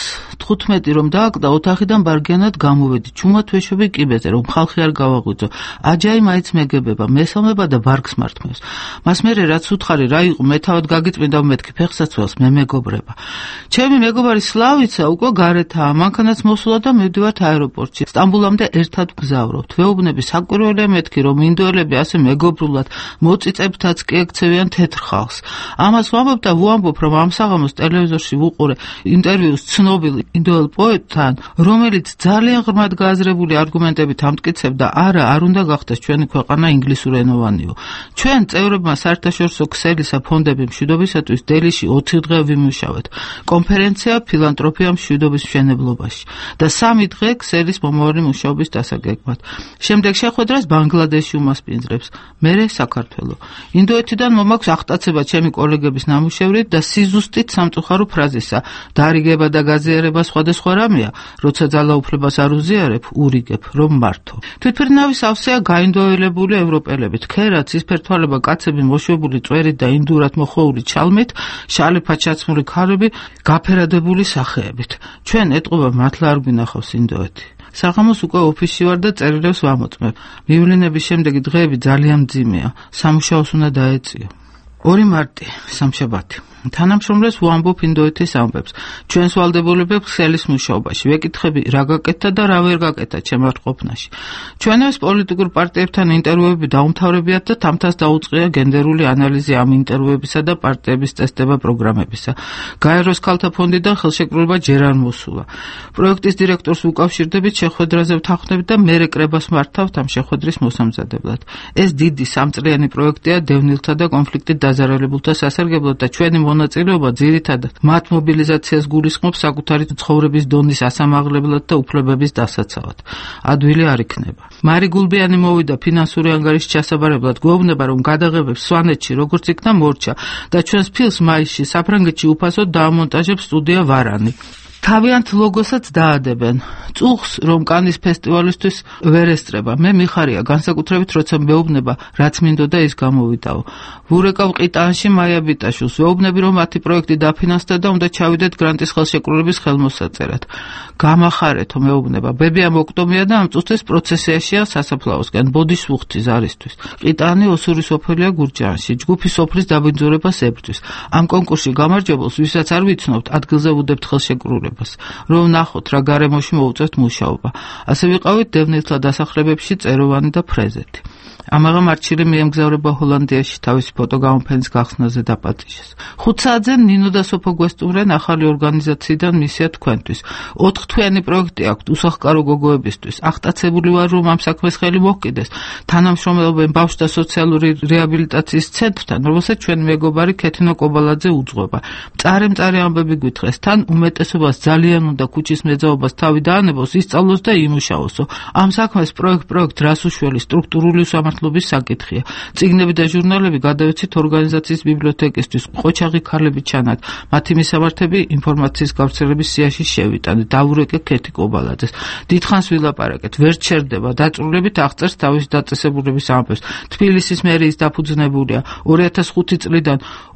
15 რომ დააკდა ოთახიდან ბარგიანად გამოვედი. ჩუმად ვეშობი კიბეზე რომ ხალხი არ გავაღვიძო. აჯაი მაინც მეგებება, მესამება და ბარგს მართმევს. მას მერე რაც უთხარი რა იყო, მე თავად გაგიწმინდა მეთქი ფეხსაცველს, მე მეგობრება. ჩემი მეგობარი სლავიცა უკვე გარეთაა, მანქანაც მოსულა და მივდივართ აეროპორტში. სტამბულამდე ერთად ვგზავრობთ. ვეუბნები საკვირველია მეთქი რომ ინდოელები ასე მეგობრულად მოწიწებთაც კი ექცევიან თეთრ ხალხს. ამას ვამბობ და ვუამბობ რომ ამ საღამოს ტელევიზორში ვუყურე ინტერვიუს ცნობილ ინდოელ პოეტთან, რომელიც ძალიან ღრმად გააზრებული არგუმენტებით ამტკიცებდა, არ უნდა გახდეს ჩვენი ქვეყანა ინგლისურენოვანიო. ჩვენ წევრებმა საერთაშორისო ქსელისა ფონდები მშვიდობისათვის დელიში 4 დღე ვიმუშავეთ. კონფერენცია ფილანთროპია მშვიდობის მშენებლობაში და 3 დღე ქსელის მომავალი მუშაობის დასაგეგმად. შემდეგ შეხვედრას ბანგლადეში უმასპინძლებს, მერე საქართველო. ინდოეთიდან მომაქვს აღტაცება ჩემი კოლეგების ნამუშევრით და სიზუსტით სამწუხარო ფრაზისა დარიგება და გაზიარება სხვადასხვა რამეა, როცა ძალაუფლებას არ უზიარებ, ურიგებ, რომ მართო. თვითფრინავი სავსეა გაინდოელებული ევროპელები, თქერაც ისფერთვალება კაცები მოშვებული წვერით და ინდურად მოხვეული ჩალმით, შალი ფაჩაცმული ქალები გაფერადებული სახეებით. ჩვენ ეტყობა მართლა არ გვინახავს ინდოეთი. საღამოს უკვე ოფისში ვარ და წერილებს ვამოწმებ. მივლინების შემდეგი დღეები ძალიან მძიმეა, სამუშაოს უნდა დაეწიო. 2 მარტი, სამშაბათი. თანამშრომლებს ვამბობ ინდოეთის ამბებს. ჩვენს ვალდებულებებს ქსელის მუშაობაში. ვეკითხები რა გაკეთა და რა ვერ გაკეთა ჩემს ყოფნაში. ჩვენებს პოლიტიკურ პარტიებთან ინტერვიუები დაუმთავრებიათ და თამთას დაუწყია გენდერული ანალიზი ამ ინტერვიუებისა და პარტიების წესდება პროგრამებისა. გაეროს ქალთა ფონდიდან ხელშეკრულება ჯერ არ მოსულა. პროექტის დირექტორს უკავშირდებით შეხვედრაზე ვთანხმდებით და მერე კრებას მართავთ ამ შეხვედრის მოსამზადებლად. ეს დიდი 3 წლიანი პროექტია დევნილთა და კონფლიქტით დაზარალებულთა სასარგებლოდ და ჩვენი მონაწილეობა ძირითადად მათ მობილიზაციას გულისხმობს საკუთარი ცხოვრების დონის ასამაღლებლად და უფლებების დასაცავად. ადვილი არ იქნება. მარი გულბიანი მოვიდა ფინანსური ანგარიშის ჩასაბარებლად, გვეუბნება რომ გადაღებებს სვანეთში როგორც იქნა მორჩა და ჩვენს ფილმს მაისში საფრანგეთში უფასოდ დაამონტაჟებს სტუდია ვარანი. თავიანთ ლოგოსაც დაადებენ. წუხს რომ კანის ფესტივალისთვის ვერ ესწრება. მე მიხარია განსაკუთრებით როცა მეუბნება რაც მინდოდა ის გამოვიდაო. ვურეკავ ყიტანში მაიაბიტაშვილს. ვეუბნები რომ მათი პროექტი დაფინანსდა და უნდა ჩავიდეთ გრანტის ხელშეკრულების ხელმოსაწერად. გამახარეთო მეუბნება. ბებია მოკტომია და ამ წუთის პროცესიაშია სასაფლაოსკენ. ბოდიშ ვუხთი ზარისთვის. ყიტანი ოსური სოფელია გურჯაანში. ჯგუფი სოფლის დაბინძურებას ებრძვის. ამ კონკურსში გამარჯვებულს, ვისაც არ ვიცნობთ, ადგილზე ვუდებთ ხელშეკრულებას. რომ ნახოთ რა გარემოში მოუწევთ მუშაობა. ასე ვიყავით დევნილთა დასახლებებში წეროვანი და ფრეზეთი. ამაღამ არჩილი მიემგზავრება ჰოლანდიაში თავისი ფოტოგამოფენის გახსნაზე დაპატიჟეს. 5 საათზე ნინო და სოფო გვესტუმრენ ახალი ორგანიზაციიდან მისია თქვენთვის. 4 თვიანი პროექტი აქვთ უსახლკარო გოგოებისთვის. აღტაცებული ვარ რომ ამ საქმეს ხელი მოჰკიდეს. თანამშრომლობენ ბავშვთა სოციალური რეაბილიტაციის ცენტრთან, რომელსაც ჩვენი მეგობარი ქეთინო კობალაძე უძღვება. მწარე ამბები გვითხრეს. თან უმეტესობას ძალიან უნდა ქუჩის მეძაობას თავი დაანებოს, ისწავლოს და იმუშაოსო. ამ საქმეს პროექტ რასუშველი სტრუქტურული სამართლობის საკითხია. წიგნები და ჟურნალები გადავეცით ორგანიზაციის ბიბლიოთეკისთვის, ყოჩაღი ქალები ჩანათ. მათი მისამართები ინფორმაციის გავრცელების სიაში შევიტანეთ. დავურეკე ქეთი კობალაძეს. დიდხანს ვილაპარაკეთ, ვერ ჩერდება, დაწვრილებით აღწერს თავის დაწესებულების ამბებს. თბილისის მერიის დაფუძნებულია. 2005 წლიდან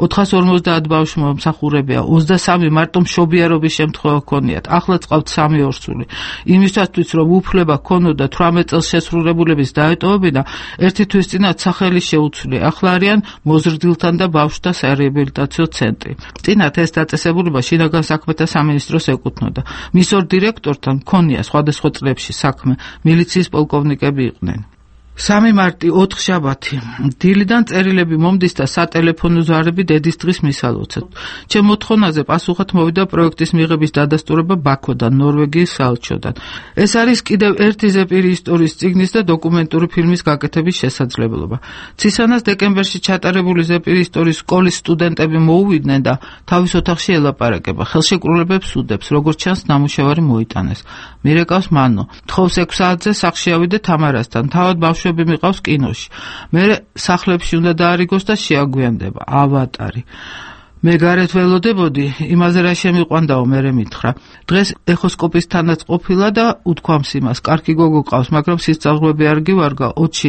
450 ბავშვი მომსახურებია. 23 მარტო მშობიარობის შემთხვევა ჰქონიათ. ახლა წავთ 3 ორსული. იმისათვის რომ უფლება ჰქონოდა 18 წელს შესრულებულების დაეტოვებინა, ერთი თვის წინათ სახელი შეუცვლია. ახლა არიან მოზრდილთან და ბავშვთა სარეაბილიტაციო ცენტრი. წინათ ეს დაწესებულება შინაგან საქმეთა სამინისტროს ეკუთვნოდა. მის ორ დირექტორთან ჰქონია სხვადასხვა წლებში საქმე, მილიციის პოლკოვნიკები იყვნენ. 3 მარტი 4 შაბათი. დილიდან წერილები მომდის და სატელეფონო ზარები დედის დღის მისალოცეთ. ჩემ მოთხოვნაზე პასუხად მოვიდა პროექტის მიღების დადასტურება ბაქოდან, ნორვეგიის საელჩოდან. ეს არის კიდევ ერთი ზეპირი ისტორიის წიგნის და დოკუმენტური ფილმის გაკეთების შესაძლებლობა. ცისანას დეკემბერში ჩატარებული ზეპირი ისტორიის სკოლის სტუდენტები მოუვიდნენ და თავის ოთახში ელაპარაკება. ხელშეკრულებებს უდებს, როგორც ჩანს ნამუშევარი მოიტანეს. მირეკავს მანო. თხოვს 6 საათზე სახლში ავიდე თამარასთან. თავად ბავშვები მიყავს კინოში. მე სახლებში უნდა დაარიგოს და შეაგვიანდება. ავატარი. მე გარეთ ველოდებოდი, იმაზე რა შემიყვანდაო, მე მითხრა. დღეს ეხოსკოპისთანაც ყოფილა და უთქვამს იმას, კარგი გოგო ყავს, მაგრამ სისწავლები არ გივარგა,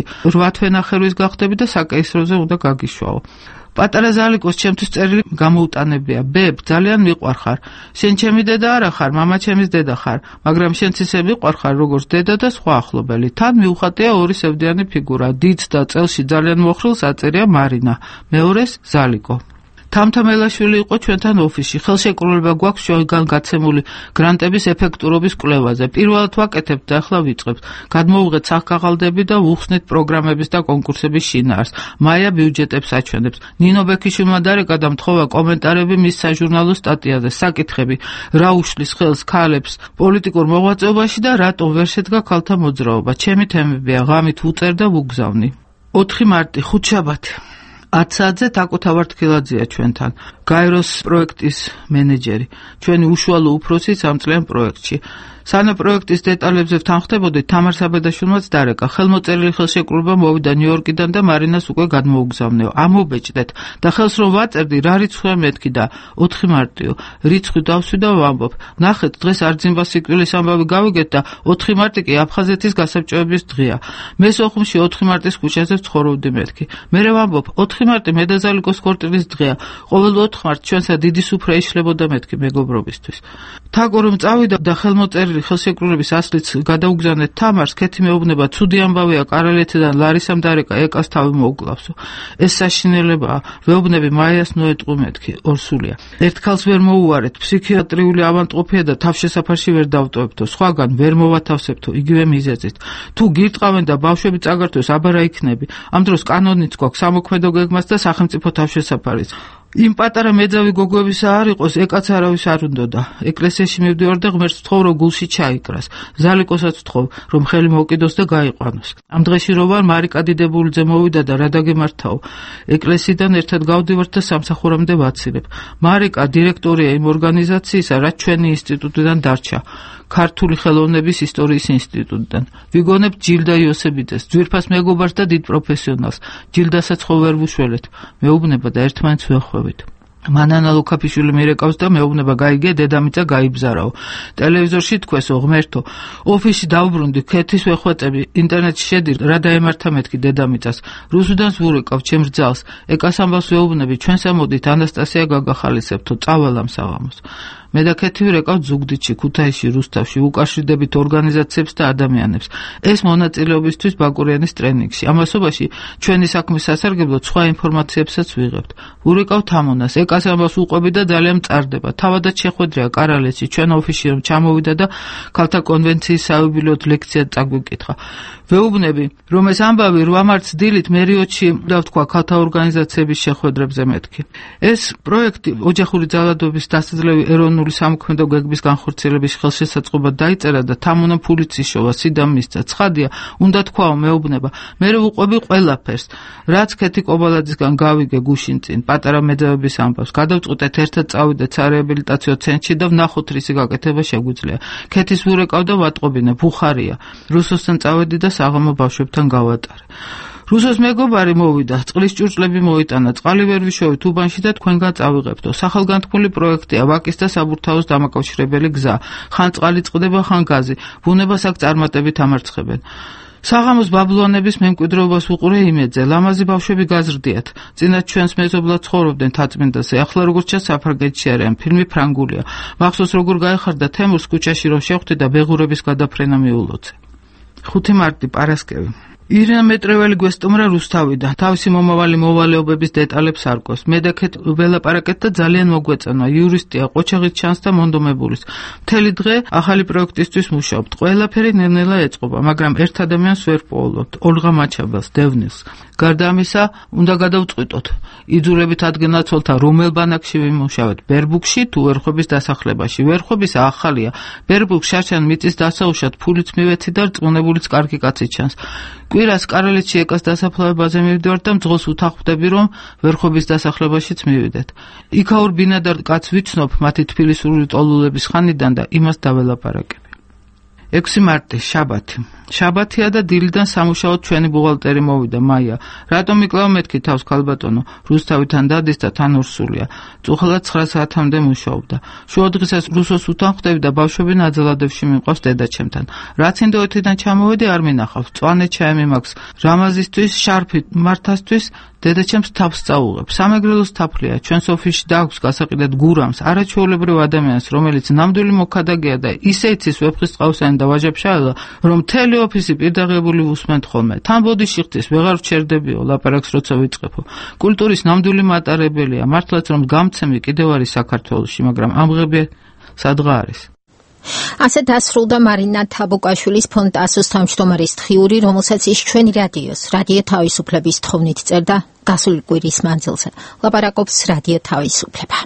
8 თვენახევრის გახდები და საკეისროზე უნდა გაგიშვაო. პატარა ზალიკოს ჩემთვის წერილი გამოუტანებია. ბებ, ძალიან მიყვარხარ. შენ ჩემი დედა არა ხარ, მამა ჩემის დედა ხარ, მაგრამ შენც ისე მიყვარხარ, როგორც დედა და სხვა ახლობელი. თან მიუხატია ორი სევდიანი ფიგურა. დიდ და წელში ძალიან მოხრილს აწერია მარინა. მეორეს ზალიკო. თამთამელაშვილი იყო ჩვენთან ოფისში. ხელშეკრულება გვაქვს შოიგან გაცემული გრანტების ეფექტურობის კვლევაზე. პირველად ვაკეთებთ და ახლა ვიწყებთ. გადმოვიღეთ სახკაღალდები და ვუხსნით პროგრამების და კონკურსების შინაარს. მაია ბიუჯეტებს აჩვენებს. ნინო ბექიშვილმა დარეკა და მთხოვა კომენტარები მის საჟურნალო სტატიაზე. საკითხები: რა უშლის ხელს ქალებს პოლიტიკურ მოღვაწეობაში და რატომ ვერ შედგა ქალთა მოძრაობა? ჩემი თემებია: ღამით ვუწერ და ვუგზავნი. 4 მარტი, ხუთშაბათი. 10 საათზე თაკო თავართქილაძეა ჩვენთან. გაეროს პროექტის მენეჯერი. ჩვენი უშუალო უფროსი სამწლიან პროექტში. სანა პროექტის დეტალებზე ვთანხმდებოდით, თამარ საბედაშვილმაც დარეკა. ხელმოწერილი ხელშეკრულება მოვიდა ნიუ-იორკიდან და მარინას უკვე გადმოუგზავნეო. ამობეჭდეთ და ხელს რომ ვაწერდი, რა რიცხვია მეთქი და 4 მარტიო. რიცხვი დავსვი და ვამბობ. ნახეთ, დღეს არძიმბა სიკვდილის ამბავი გავიგეთ და 4 მარტი კი აფხაზეთის გასაბჭოების დღეა. მე სოხუმში 4 მარტის ქუჩაზე ვცხოვრობდი მეთქი. მერე ვამბობ, 4 მარტი მედაზალიკოს კორტილის დღეა. ყოველ 4 მარტს ჩვენსა დიდი სუფრა იშლებოდა მეთქი მეგობრობისთვის. თაკო რომ წავიდა და ხელმოწერილი ხელშეკრულების ასლიც გადაუგზავნეთ თამარს, ქეთი მეუბნება, ცუდი ამბავია, კარალეთიდან ლარისამ დარეკა, ეკას თავი მოუკლავსო. ეს საშინელებაა, ვეუბნები მაიას ნოეტყუ მეთქი, ორსულია. ერთ ქალს ვერ მოუარეთ, ფსიქიატრიული ავანტყოფია და თავშესაფარში ვერ დავტოვებთო, სხვაგან ვერ მოვათავსებთო, იგივე მიზეზით. თუ გირტყავენ და ბავშვები წაგართვეს, აბა რა იქნები? ამ დროს კანონიც გვაქვს სამოქმედო გეგმას და სახელმწიფო თავშესაფარის. იმ პატარა მეძავი გოგოებისა არ იყოს, ეკაც არავის არ უნდოდა. ეკლესიაში მივდივარ და ღმერთს ვთხოვ, რომ გულში ჩაიკრას. ზალიკოსაც ვთხოვ, რომ ხელი მოვკიდოს და გაიყვანოს. ამ დღეში რო ვარ, მარიკა დიდებულიძე მოვიდა და რა დაგემართაო. ეკლესიიდან ერთად გავდივართ და სამსახურამდე ვაცილებ. მარიკა დირექტორია იმ ორგანიზაციისა, რაც ჩვენი ინსტიტუტიდან დარჩა. ქართული ხელოვნების ისტორიის ინსტიტუტიდან. ვიგონებთ ჯილდა იოსებიძეს, ძვირფას მეგობარს და დიდ პროფესიონალს. ჯილდასაც ხო ვერ ვუშველეთ. მეუბნება და ერთმანეთს ვეხვევით. მანანა ლუკაფიშვილი მირეკავს და მეუბნება, გაიგე, დედამიწა გაიბზარაო. ტელევიზორში თქვესო, ღმერთო, ოფისში დავბრუნდი, ქეთის ვეხვეწები, ინტერნეტში შედիր, რა დაემართა მეთქი დედამიწას. რუსუდანს ვურეკავ ჩემს რძალს. ეკას ამბავს ვეუბნები, ჩვენს ამოდით ანასტასია გაგახალისებთო, წავალ ამ საღამოს. მე და ქეთი ვირეკავ ზუგდიდში, ქუთაისში, რუსთავში, უკავშირდებით ორგანიზაციებს და ადამიანებს. ეს მონაწილეობისთვის ბაკურიანის ტრენინგში. ამასობაში ჩვენი საქმის სასარგებლოდ სხვა ინფორმაციებსაც ვიღებთ. ვურეკავ თამონას, ეკას ამბავს უყვები და ძალიან მწარდება. თავადაც შეხვედრია კარალეთში, ჩვენ ოფისში რომ ჩამოვიდა და ქალთა კონვენციის საიუბილეოდ ლექცია წაგვიკითხა. ვეუბნები, რომ ეს ამბავი 8 მარტს დილით მერიოტში დავთქვა ქალთა ორგანიზაციების შეხვედრებზე მეთქი. ეს პროექტი ოჯახური ძალადობის დასაძლევი ეროვნული სამოქმედო გეგმის განხორციელების ხელშესაწყობად დაიწერა და თამონამ ფულიც იშოვა, სიდამ მისცა. ცხადია, უნდა თქვაო, მეუბნება, მე ვუყვები ყველაფერს, რაც ქეთი კობალაძისგან გავიგე გუშინ წინ, პატარა მეძავების ამბავს. გადავწყვიტეთ ერთად წავიდეთ სარეაბილიტაციო ცენტრში და ვნახოთ რისი გაკეთება შეგვიძლია. ქეთის ვურეკავ და ვატყობინე, ბუხარია. რუსოსთან წავედი და საღამო ბავშვებთან გავატარე. რუსოს მეგობარი მოვიდა, წყლის ჭურჭლები მოიტანა, წყალი ვერ ვიშოვით უბანში და თქვენგან წავიღებთო. სახელგანთქმული პროექტია, ვაკის და საბურთალოს დამაკავშირებელი გზა. ხან წყალი წყდება, ხან გაზი. ბუნებას აქ წარმატებით ამარცხებენ. საღამოს ბაბლუანების მემკვიდრეობას უყურე იმედზე, ლამაზი ბავშვები გაზრდიათ. წინათ ჩვენს მეზობლად ცხოვრობდნენ თაწმინდაზე, ახლა როგორც ჩანს საფრანგეთში არიან, ფილმი ფრანგულია. მახსოვს როგორ გაეხარდა თემურს ქუჩაში რომ შევხვდი და ბეღურების გადაფრენა მიულოცე. 5 მარტი, პარასკევი. ირინა მეტრეველი გვესტუმრა რუსთავიდან, თავისი მომავალი მოვალეობების დეტალებს არკოს. მე და ქეთ ველაპარაკეთ და ძალიან მოგვეწონა, იურისტია, ყოჩაღით ჩანს და მონდომებულის. მთელი დღე ახალი პროექტისთვის მუშაობთ. ყველაფერი ნელ-ნელა ეწყობა, მაგრამ ერთ ადამიანს ვერ პოულობთ, ოლღა მაჩაბელს, დევნილს. გარდა ამისა, უნდა გადავწყვიტოთ, იძულებით ადგილნაცვალთა რომელ ბანაკში ვიმუშავეთ, ბერბუქში თუ ვერხვების დასახლებაში. ვერხვებისა ახალია, ბერბუქს შარშან მიწის დასაუშვად ფულიც მივეცი და რწმუნებულიც კარგი კაცი ჩანს. კვირას კარალეთში ეკას დასაფლავებაზე მივდივარ და მძღოლს უთანხმდები, რომ ვერხვების დასახლებაშიც მივიდეთ. იქაურ ბინადარ კაცს ვიცნობ მათი თბილისური ტოლულების ხანიდან და იმას დაველაპარაკები. 6 მარტი შაბათი. შაბათია და დილიდან სამუშაოდ ჩვენი ბუღალტერი მოვიდა მაია. რატომ იკლავ მეთქი თავს ქალბატონო? რუსთავიდან დადის და თან ორსულია. წუხლა 9 საათამდე მუშაობდა. შუადღისას რუსოს უთან ხვდები და ბავშვები ნაძალადებში მიყვავს დედაჩემთან. რაც ინდოეთიდან ჩამოვედი არ მინახავს. წვანე ჩაემი მაქვს. რამაზისთვის, შარფი მართასთვის დედაჩემს თავს წაუღებ. სამეგრელოს თაფლია. ჩვენ სოფიში დააქვს გასაყიდად გურამს, არაჩვეულებრივ ადამიანს, რომელიც ნამდვილი მოქადაგეა და ისე იცის ვეფხისტყაოსანი და ვაჟა-ფშაველა, რომ მთელი ოფისი პირდაღებული უსმენთ ხოლმე. თან ბოდიში ხდის, ვეღარ ვჩერდებიო, ლაპარაკს როცა ვიწყებო. კულტურის ნამდვილი მატარებელია, მართლაც რომ გამცემი კიდევ არის საქართველოში, მაგრამ ამღები სადღა არის. ასე დასრულდა მარინა თაბუკაშვილის ფონდ ასოს თავმჯდომარის დღიური, რომელსაც ის ჩვენი რადიო თავისუფლების თხოვნით წერდა გასული კვირის მანძილზე. ლაპარაკობს რადიო თავისუფლება.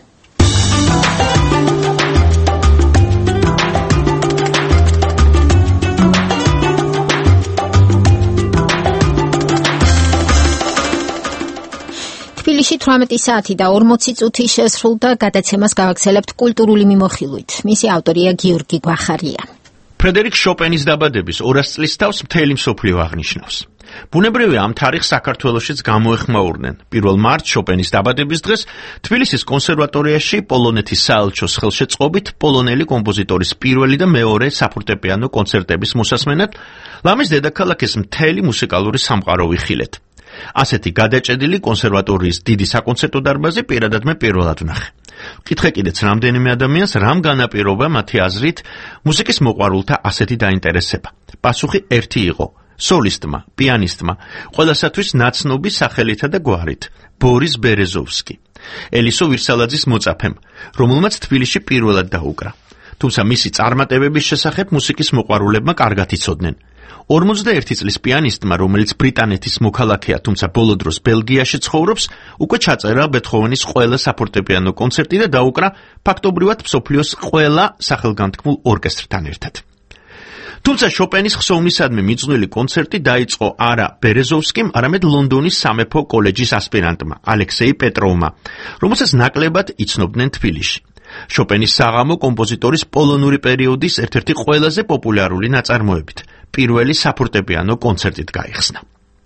თბილისში 18 საათი და 40 წუთი შესრულდა გადაცემას გავაგზავნებთ კულტურული მიმოხილვით. მისი ავტორია გიორგი გვახარია. ფრედერიკ შოპენის დაბადების 200 წლის თავს მთელი მსოფლიო აღნიშნავს. ბუნებრივია ამ თარიღს საქართველოშიც გამოეხმაურნენ. 1 მარტს შოპენის დაბადების დღეს თბილისის კონსერვატორიაში პოლონეთის საელჩოს ხელშეწყობით პოლონელი კომპოზიტორის პირველი და მეორე საფორტეპიანო კონცერტების მოსასმენად ლამის დედაქალაქის მთელი მუსიკალური სამყარო ვიხილეთ. ასეთი გადაჭედილი კონსერვატორიის დიდი საკონცერტო დარბაზი პირადად მე პირველად ვნახე. ვკითხე კიდეც რამდენიმე ადამიანს რამ განაპირობა მათი აზრით მუსიკის მოყვარულთა ასეთი დაინტერესება. პასუხი ერთი იყო: სოლისტმა, პიანისტმა, ყველასათვის ნაცნობი სახელითა და გვარით, ბორის ბერეზოვსკი. ელისო ვირსალაძის მოწაფემ, რომელმაც თბილისში პირველად დაუკრა. თუმცა მისი წარმატებების შესახებ მუსიკის მოყვარულებმა კარგად იცოდნენ. 41 წლის პიანისტმა, რომელიც ბრიტანეთის მოქალაქეა, თუმცა ბოლო დროს ბელგიაში ცხოვრობს, უკვე ჩაწერა ბეთჰოვენის ყველა საფორტეპიანო კონცერტი და დაუკრა ფაქტობრივად მსოფლიოს ყველა სახელგანთქმულ ორკესტრთან ერთად. თუმცა შოპენის ხსოვნისადმი მიძღვნილი კონცერტი დაიწყო არა ბერეზოვსკიმ, არამედ ლონდონის სამეფო კოლეჯის ასპირანტმა, ალექსეი პეტროვმა, რომელსაც ნაკლებად იცნობდნენ თბილისში. შოპენის საღამო კომპოზიტორის პოლონური პერიოდის ერთ-ერთი ყველაზე პოპულარული ნაწარმოებით, პირველი საფორტეპიანო კონცერტით გაიხსნა.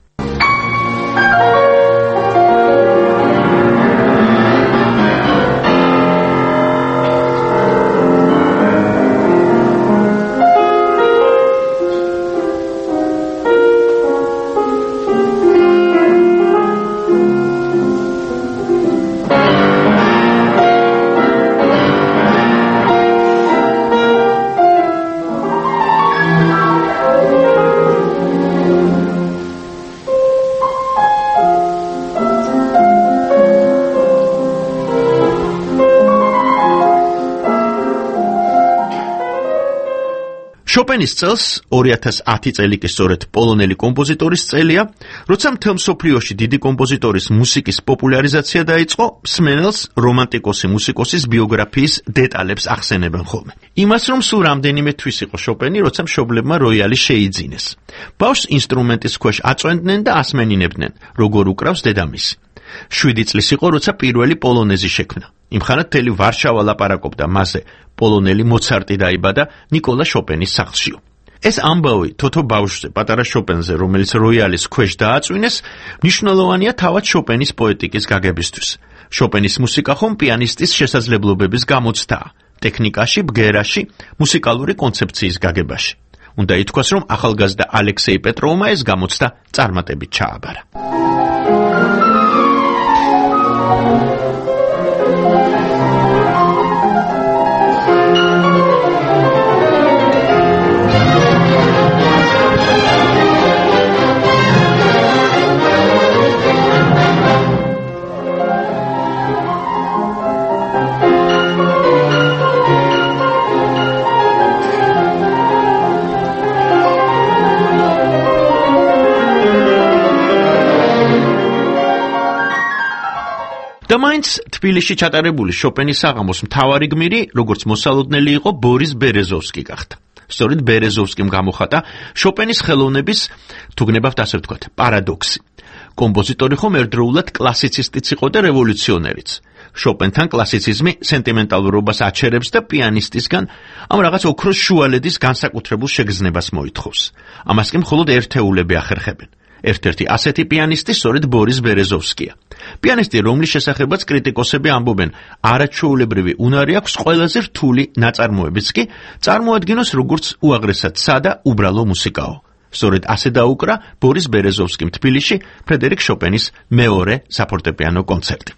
შოპენის წელს 2010 წელი კი სწორედ პოლონელი კომპოზიტორის წელია, როცა მთელ მსოფლიოში დიდი კომპოზიტორის მუსიკის პოპულარიზაცია დაიწყო, მსმენელს რომანტიკოსი მუსიკოსის ბიოგრაფიის დეტალებს ახსენებენ ხოლმე. იმას, რომ სულ რამდენიმე თვის იყო შოპენი, როცა მშობლებმა როიალი შეიძინეს. ბავშვს ინსტრუმენტის ქვეშ აწვენდნენ და ასმენინებდნენ, როგორ უკრავს დედამისი. 7 წლის იყო, როცა პირველი პოლონეზი შექმნა. იმხანად მთელი ვარშავა ლაპარაკობდა მასზე. პოლონელი მოცარტი დაიბადა ნიკოლა შოპენის სახლშიო. ეს ამბავი თოთო ბავშვზე, პატარა შოპენზე, რომელიც როიალის ქვეშ დააწვინეს, მნიშვნელოვანია თავად შოპენის პოეტიკის გაგებისთვის. შოპენის მუსიკა ხომ პიანისტის შესაძლებლობების გამოცდაა, ტექნიკაში, ბგერაში, მუსიკალური კონცეფციის გაგებაში. უნდა ითქვას, რომ ახალგაზრდა ალექსეი პეტროვმა ეს გამოცდა წარმატებით ჩააბარა. და მაინც თბილისში ჩატარებული შოპენის საღამოს მთავარი გმირი, როგორც მოსალოდნელი იყო, ბორის ბერეზოვსკი გახდა. სწორედ ბერეზოვსკიმ გამოხატა შოპენის ხელოვნების, თუ გნებავთ ასე ვთქვათ, პარადოქსი. კომპოზიტორი ხომ ერთდროულად კლასიცისტიც იყო და რევოლუციონერიც. შოპენთან კლასიციზმი სენტიმენტალურობას აჩერებს და პიანისტისგან ამ რაღაც ოქროს შუალედის განსაკუთრებულ შეგრძნებას მოითხოვს. ამას კი მხოლოდ ერთეულები ახერხებენ. ერთ-ერთი ასეთი პიანისტი სწორედ ბორის ბერეზოვსკია. პიანისტი, რომლის შესახებაც კრიტიკოსები ამბობენ, არაჩვეულებრივი უნარი აქვს ყველაზე რთული ნაწარმოებიც კი წარმოადგინოს როგორც უაღრესად სადა, უბრალო მუსიკაო. სწორედ ასე დაუკრა ბორის ბერეზოვსკიმ თბილისში ფრედერიკ შოპენის მეორე საფორტეპიანო კონცერტი.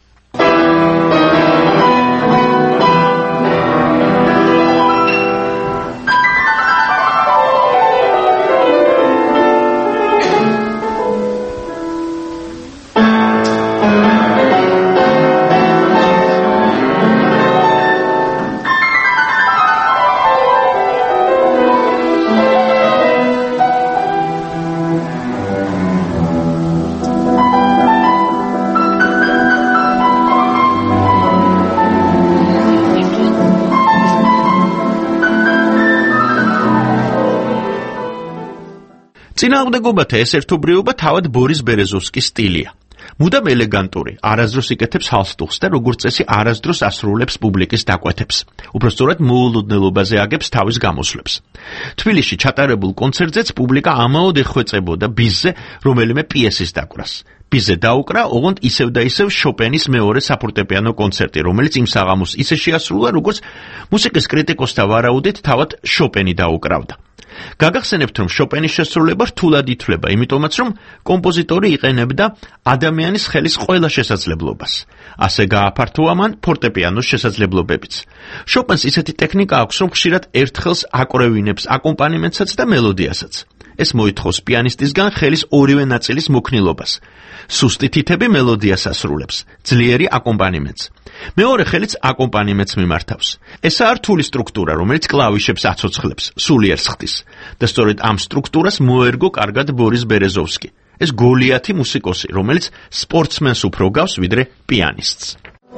წინააღმდეგობათა ეს ერთობრიობა თავად ბორის ბერეზოვსკის სტილია. მუდამ ელეგანტური, არასდროს იკეთებს ჰალსტუხს და როგორც წესი არასდროს ასრულებს პუბლიკის დაკვეთებს. უბრალოდ მოულოდნელობაზე აგებს თავის გამოსვლებს. თბილისში ჩატარებულ კონცერტზეც პუბლიკა ამაოდ ეხვეწებოდა ბიზზე რომელიმე პიესის დაკვრას. ბიზზე დაუკრა ოღონდ ისევ და ისევ შოპენის მეორე საფორტეპიანო კონცერტი, რომელიც იმ საღამოს ისე შეასრულა, როგორც მუსიკის კრიტიკოსთა ვარაუდით თავად შოპენი დაუკრავდა. გაგახსენებთ, რომ შოპენის შესრულება რთულად ითვლება, იმიტომაც რომ კომპოზიტორი იყენებდა ადამიანის ხელის ყველა შესაძლებლობას. ასე გააფართოვა მან ფორტეპიანოს შესაძლებლობებიც. შოპენს ისეთი ტექნიკა აქვს, რომ ხშირად ერთხელს აკვრევინებს აკომპანიმენტსაც და მელოდიასაც. ეს მოითხოვს პიანისტისგან ხელის ორივე ნაწილის მოქნილობას. სუსტი თითები მელოდიას ასრულებს, ძლიერი აკომპანიმენტს. მეორე ხელიც აკომპანიმენტს მიმართავს. ესაა რთული სტრუქტურა, რომელიც კლავიშებს აცოცხლებს, სულიერს ხდის. და სწორედ ამ სტრუქტურას მოერგო კარგად ბორის ბერეზოვსკი. ეს გოლიათი მუსიკოსი, რომელიც სპორტსმენს უფრო გავს, ვიდრე პიანისტს.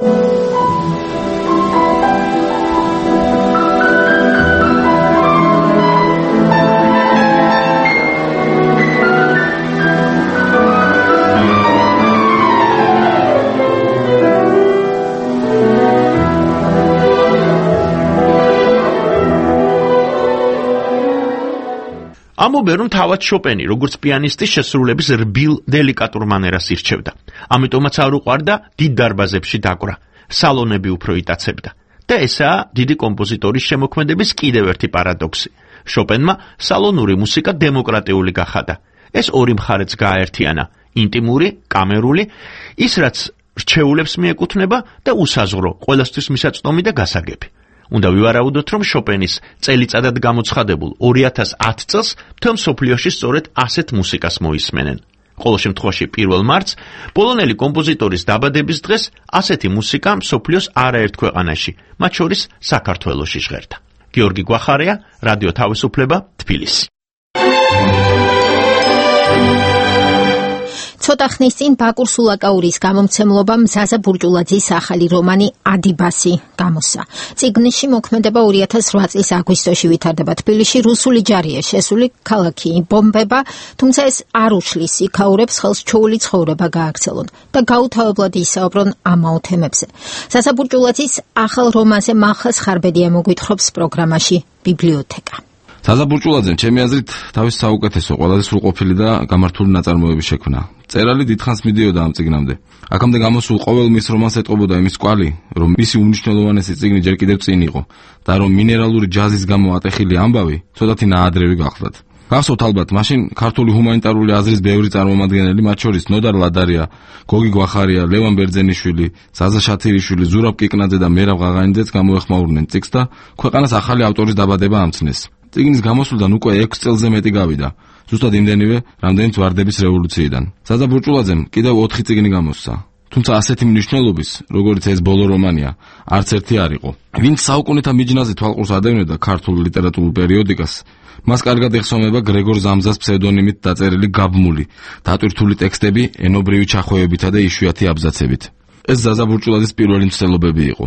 ამობენ, რომ თავად შოპენი, როგორც პიანისტის შესრულების რბილ, დელიკატურ მანერას ირჩევდა. ამიტომაც არ უყვარდა დიდ დარბაზებში დაკვრა, სალონები უფრო იტაცებდა. და ესაა დიდი კომპოზიტორის შემოქმედების კიდევ ერთი პარადოქსი. შოპენმა სალონური მუსიკა დემოკრატიული გახადა. ეს ორი მხარეც გააერთიანა, ინტიმური, კამერული, ის რაც რჩეულებს მიეკუთვნება და უსაზღვრო, ყველასთვის მისაწვდომი და გასაგები. უნდა ვივარაუდოთ, რომ შოპენის წელიწადად გამოცხადებულ 2010 წელს მთელ მსოფლიოში სწორედ ასეთ მუსიკას მოისმენენ. ყოველ შემთხვევაში 1 მარტს, პოლონელი კომპოზიტორის დაბადების დღეს, ასეთი მუსიკა მსოფლიოს არაერთ ქვეყანაში, მათ შორის საქართველოში ჟღერდა. გიორგი გვახარია, რადიო თავისუფლება, თბილისი. ცოტა ხნის წინ ბაკურ სულაკაურის გამომცემლობამ ზაზა ბურჭულაძის ახალი რომანი ადიბასი გამოსცა. წიგნში მოქმედება 2008 წლის აგვისტოში ვითარდება თბილისში, რუსული ჯარია შესული, ქალაქი იბომბება, თუმცა ეს არ უშლის იქაურებს ხელს ჩვეული ცხოვრება გააქცელონ და გაუთავებლად ისაუბრონ ამაო თემებზე. ზაზა ბურჭულაძის ახალ რომანზე მახას ხარბედია მოგვითხრობს პროგრამაში ბიბლიოთეკა. ზაზა ბურჭულაძემ ჩემი აზრით თავის საუკეთესო, ყველაზე სრულყოფილი და გამართული ნაწარმოები შექმნა. წერალი დიდხანს მიდიოდა ამ წიგნამდე. აქამდე გამოსულ ყოველ მის რომანს ეტყობოდა იმის კვალი, რომ მისი უმნიშვნელოვანესი წიგნი ჯერ კიდევ წინ იყო და რომ მინერალური ჯაზის გამო ატეხილი ამბავი ცოტათი ნაადრევი გახლდათ. გახსოვთ ალბათ, მაშინ ქართული ჰუმანიტარული აზრის ბევრი წარმომადგენელი, მათ შორის ნოდარ ლადარია, გოგი გვახარია, ლევან ბერძენიშვილი, ზაზა შათირიშვილი, ზურაბ კიკნაძე და მერაბ ღაღანიძეც გამოეხმაურნენ წიგნს და ქვეყანას ახალი ავტორის დაბადება ამცნეს. წიგნის გამოსვლიდან უკვე 6 წელზე მეტი გავიდა. ზუსტად იმდენივე, რამდენიც ვარდების რევოლუციიდან. ზაზა ბურჭულაძემ კიდევ 4 წიგნი გამოსცა. თუმცა ასეთი მნიშვნელობის, როგორც ეს ბოლო რომანია, არც ერთი არ იყო. ვინც საუკუნეთა მიჯნაზე თვალყურს ადევნებდა ქართულ ლიტერატურულ პერიოდიკას, მას კარგად ეხსოვნება გრეგორ ზამზას ფსევდონიმით დაწერილი გაბმული, დატვირთული ტექსტები ენობრივი ჩახვევებითა და იშვიათი აბზაცებით. ეს ზაზა ბურჭულაძის პირველი მცდელობები იყო.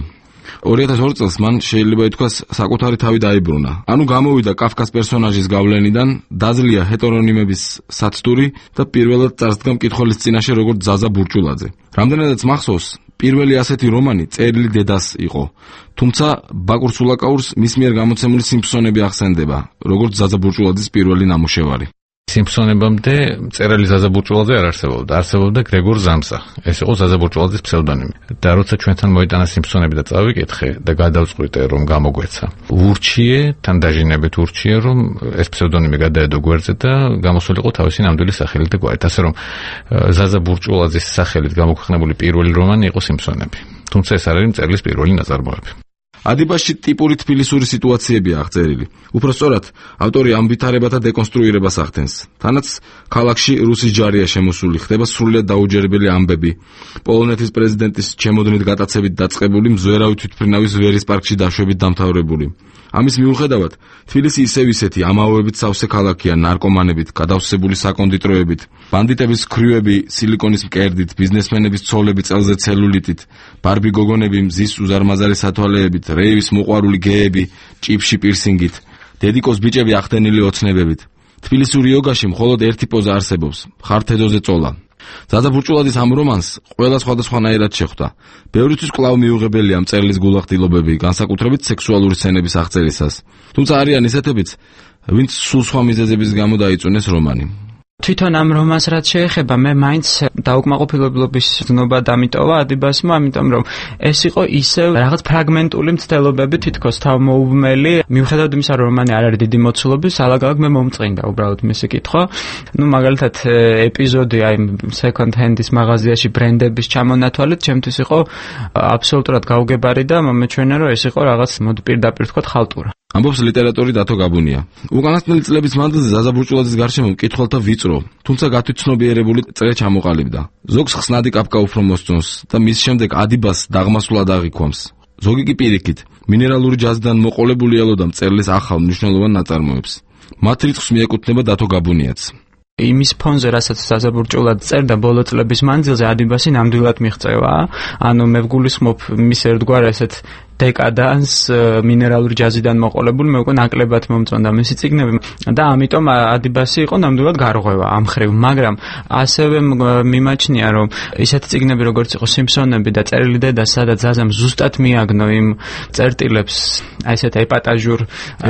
2002 წელს მან შეიძლება ითქვას საკუთარი თავი დაიბრუნა. ანუ გამოვიდა კაფკას პერსონაჟის გავლენიდან, დაძლია ჰეტერონიმების საცდური და პირველად წარსდგა მკითხველის წინაშე როგორც ზაზა ბურჭულაძე. რამდენადაც მახსოვს, პირველი ასეთი რომანი წერილი დედას იყო. თუმცა ბაკურ სულაკაურს მის მიერ გამოცემული სიმფსონები ახსენდება, როგორც ზაზა ბურჭულაძის პირველი ნამუშევარი. სიმფსონებამდე წერალი ზაზა ბურჭულაძე არ არსებობდა, არსებობდა გრეგორ ზამსა. ეს იყო ზაზა ბურჭულაძის ფსევდონიმი. და როცა ჩვენთან მოიტანა სიმფსონები და წავიკითხე და გადავწყვიტე რომ გამოგვეცა. ვურჩიე, თან დაჟინებით ვურჩიე რომ ეს ფსევდონიმი გადაედო გვერდზე და გამოსულიყო თავისი ნამდვილი სახელით და გვარით. ასე რომ ზაზა ბურჭულაძის სახელით გამოქვეყნებული პირველი რომანი იყო სიმფსონები. თუმცა ეს არ არის მწერლის პირველი ნაწარმოები. ადიბასში ტიპური თბილისური სიტუაციებია აღწერილი. უფრო სწორად, ავტორი ამ ვითარებათა დეკონსტრუირებას ახდენს. თანაც ქალაქში რუსის ჯარია შემოსული, ხდება სრულიად დაუჯერებელი ამბები. პოლონეთის პრეზიდენტის ჩემოდნით გატაცებით დაწყებული მზვერავი თვითმფრინავის ვერის პარკში დაშვებით დამთავრებული. ამის მიუხედავად, თბილისი ისევ ისეთი ამაოებით სავსე ქალაქია, ნარკომანებით, გადავსებული საკონდიტროებით, ბანდიტების ქრიუები სილიკონის მკერდით, ბიზნესმენების ცოლები წელზე ცელულიტით, ბარბი გოგონები მზის უზარმაზარი სათვალეებით, რეივის მოყვარული გეები ჭიფში პირსინგით, დედიკოს ბიჭები ახდენილი ოცნებებით. თბილისური იოგაში მხოლოდ ერთი პოზა არსებობს, ხართედოზე წოლა. ზაზა ბურჭულაძის ამ რომანს ყველა სხვადასხვანაირად შეხვდა. ბევრისთვის კვლავ მიუღებელია მწერლის გულახდილობები, განსაკუთრებით სექსუალური სცენების აღწერისას. თუმცა არიან ისეთებიც, ვინც სულ სხვა მიზეზების გამო დაიწუნეს რომანი. თვითონ ამ რომანს რაც შეეხება, მე მაინც დაუკმაყოფილებლობის ზნობა დამიტოვა ადიბასმა, ამიტომ რომ ეს იყო ისევ რაღაც ფრაგმენტული მცდელობები, თითქოს თავმოუბრმელი. მიუხედავად იმისა, რომ რომანი არ არის დიდი მოცულობის, ალაგ-ალაგ მე მომწყინდა უბრალოდ მისი კითხვა. მაგალითად, ეპიზოდი აი second hand-ის მაღაზიაში ბრენდების ჩამონათვალით ჩემთვის იყო აბსოლუტურად გაუგებარი და მომეჩვენა, რომ ეს იყო რაღაც მოდი პირდაპირ თქვა ხალტურა. ამბობს ლიტერატორი დათო გაბუნია. უკანასკნელი წლების მანძილზე ზაზა ბურჭულაძის გარშემო მკითხველთა ვიწრო, თუმცა გათვითცნობიერებული წრე ჩამოყალიბდა. ზოგს ხსნადი კაფკა უფრო მოსწონს და მის შემდეგ ადიბას დაღმასულად აღიქვამს. ზოგი კი პირიქით, მინერალური ჯაზიდან მოყოლებული ელოდა მწერლის ახალ მნიშვნელოვან ნაწარმოებს. მათ რიცხვს მიეკუთვნება დათო გაბუნიაც. იმის ფონზე, რასაც ზაზა ბურჭულაძე წერდა ბოლო წლების მანძილზე, ადიბასი ნამდვილად მიღწევა. ანუ მე ვგულისხმობ მის ერთგვარ ესეთ დეკადანს მინერალური ჯაზიდან მოყოლებული, მე უკვე ნაკლებად მომწონდა მისი წიგნები და ამიტომ ადიბასი იყო ნამდვილად გარღვევა ამ ხრივ, მაგრამ ასევე მიმაჩნია, რომ ისეთი წიგნები როგორც იყო სიმფსონები და წერილი დედა, სადაც ზაზამ ზუსტად მიაგნო იმ წერტილებს, აი ესეთ ეპატაჟურ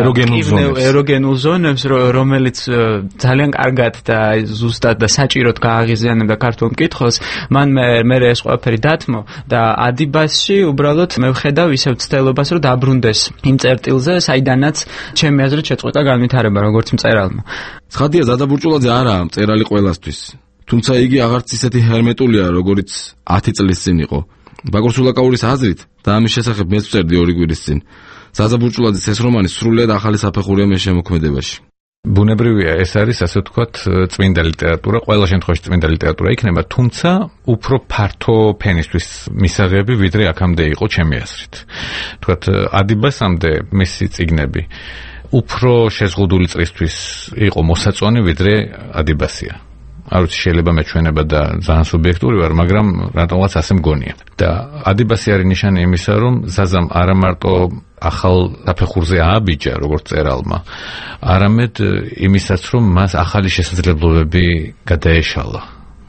ეროგენულ ზონებს, რომელიც ძალიან კარგად და ზუსტად და საჭიროდ გააღიზიანებდა ქართულ მკითხველს, მან მე ეს ყველაფერი დათმო და ადიბასში უბრალოდ მე ვხედავ ისევ ცდელობას, რომ დაბრუნდეს იმ წერტილზე, საიდანაც ჩემი აზრით შეწყვეტა განვითარება როგორც მწერალმა. ცხადია, ზაზა ბურჭულაძე არაა მწერალი ყველასთვის. თუმცა იგი აღარც ისეთი ჰერმეტულია, როგორიც 10 წლის წინ იყო. ბაკურ სულაკაურის აზრით და ამის შესახებ მეც ვწერდი 2 კვირის წინ. ზაზა ბურჭულაძის ეს რომანი სრულიად ახალი საფეხურია მე შემოქმედებაში. ბუნებრივია, ეს არის ასე ვთქვათ წმინდა ლიტერატურა, ყველა შემთხვევაში წმინდა ლიტერატურა იქნება, თუმცა უფრო ფართო ფენისთვის მისაღები, ვიდრე აქამდე იყო ჩემი აზრით. ვთქვათ, ადიბასამდე მისი წიგნები უფრო შეზღუდული წრისთვის იყო მოსაწონი, ვიდრე ადიბასია. არ ვიცი, შეიძლება მეჩვენება და ძალიან სუბიექტური ვარ, მაგრამ რატომღაც ასე მგონია. და ადიბასი არის ნიშანი იმისა, რომ ზაზამ არა მარტო ახალ საფეხურზე ააბიჯა, როგორც წერალმა, არამედ იმისაც, რომ მას ახალი შესაძლებლობები გადაეშალა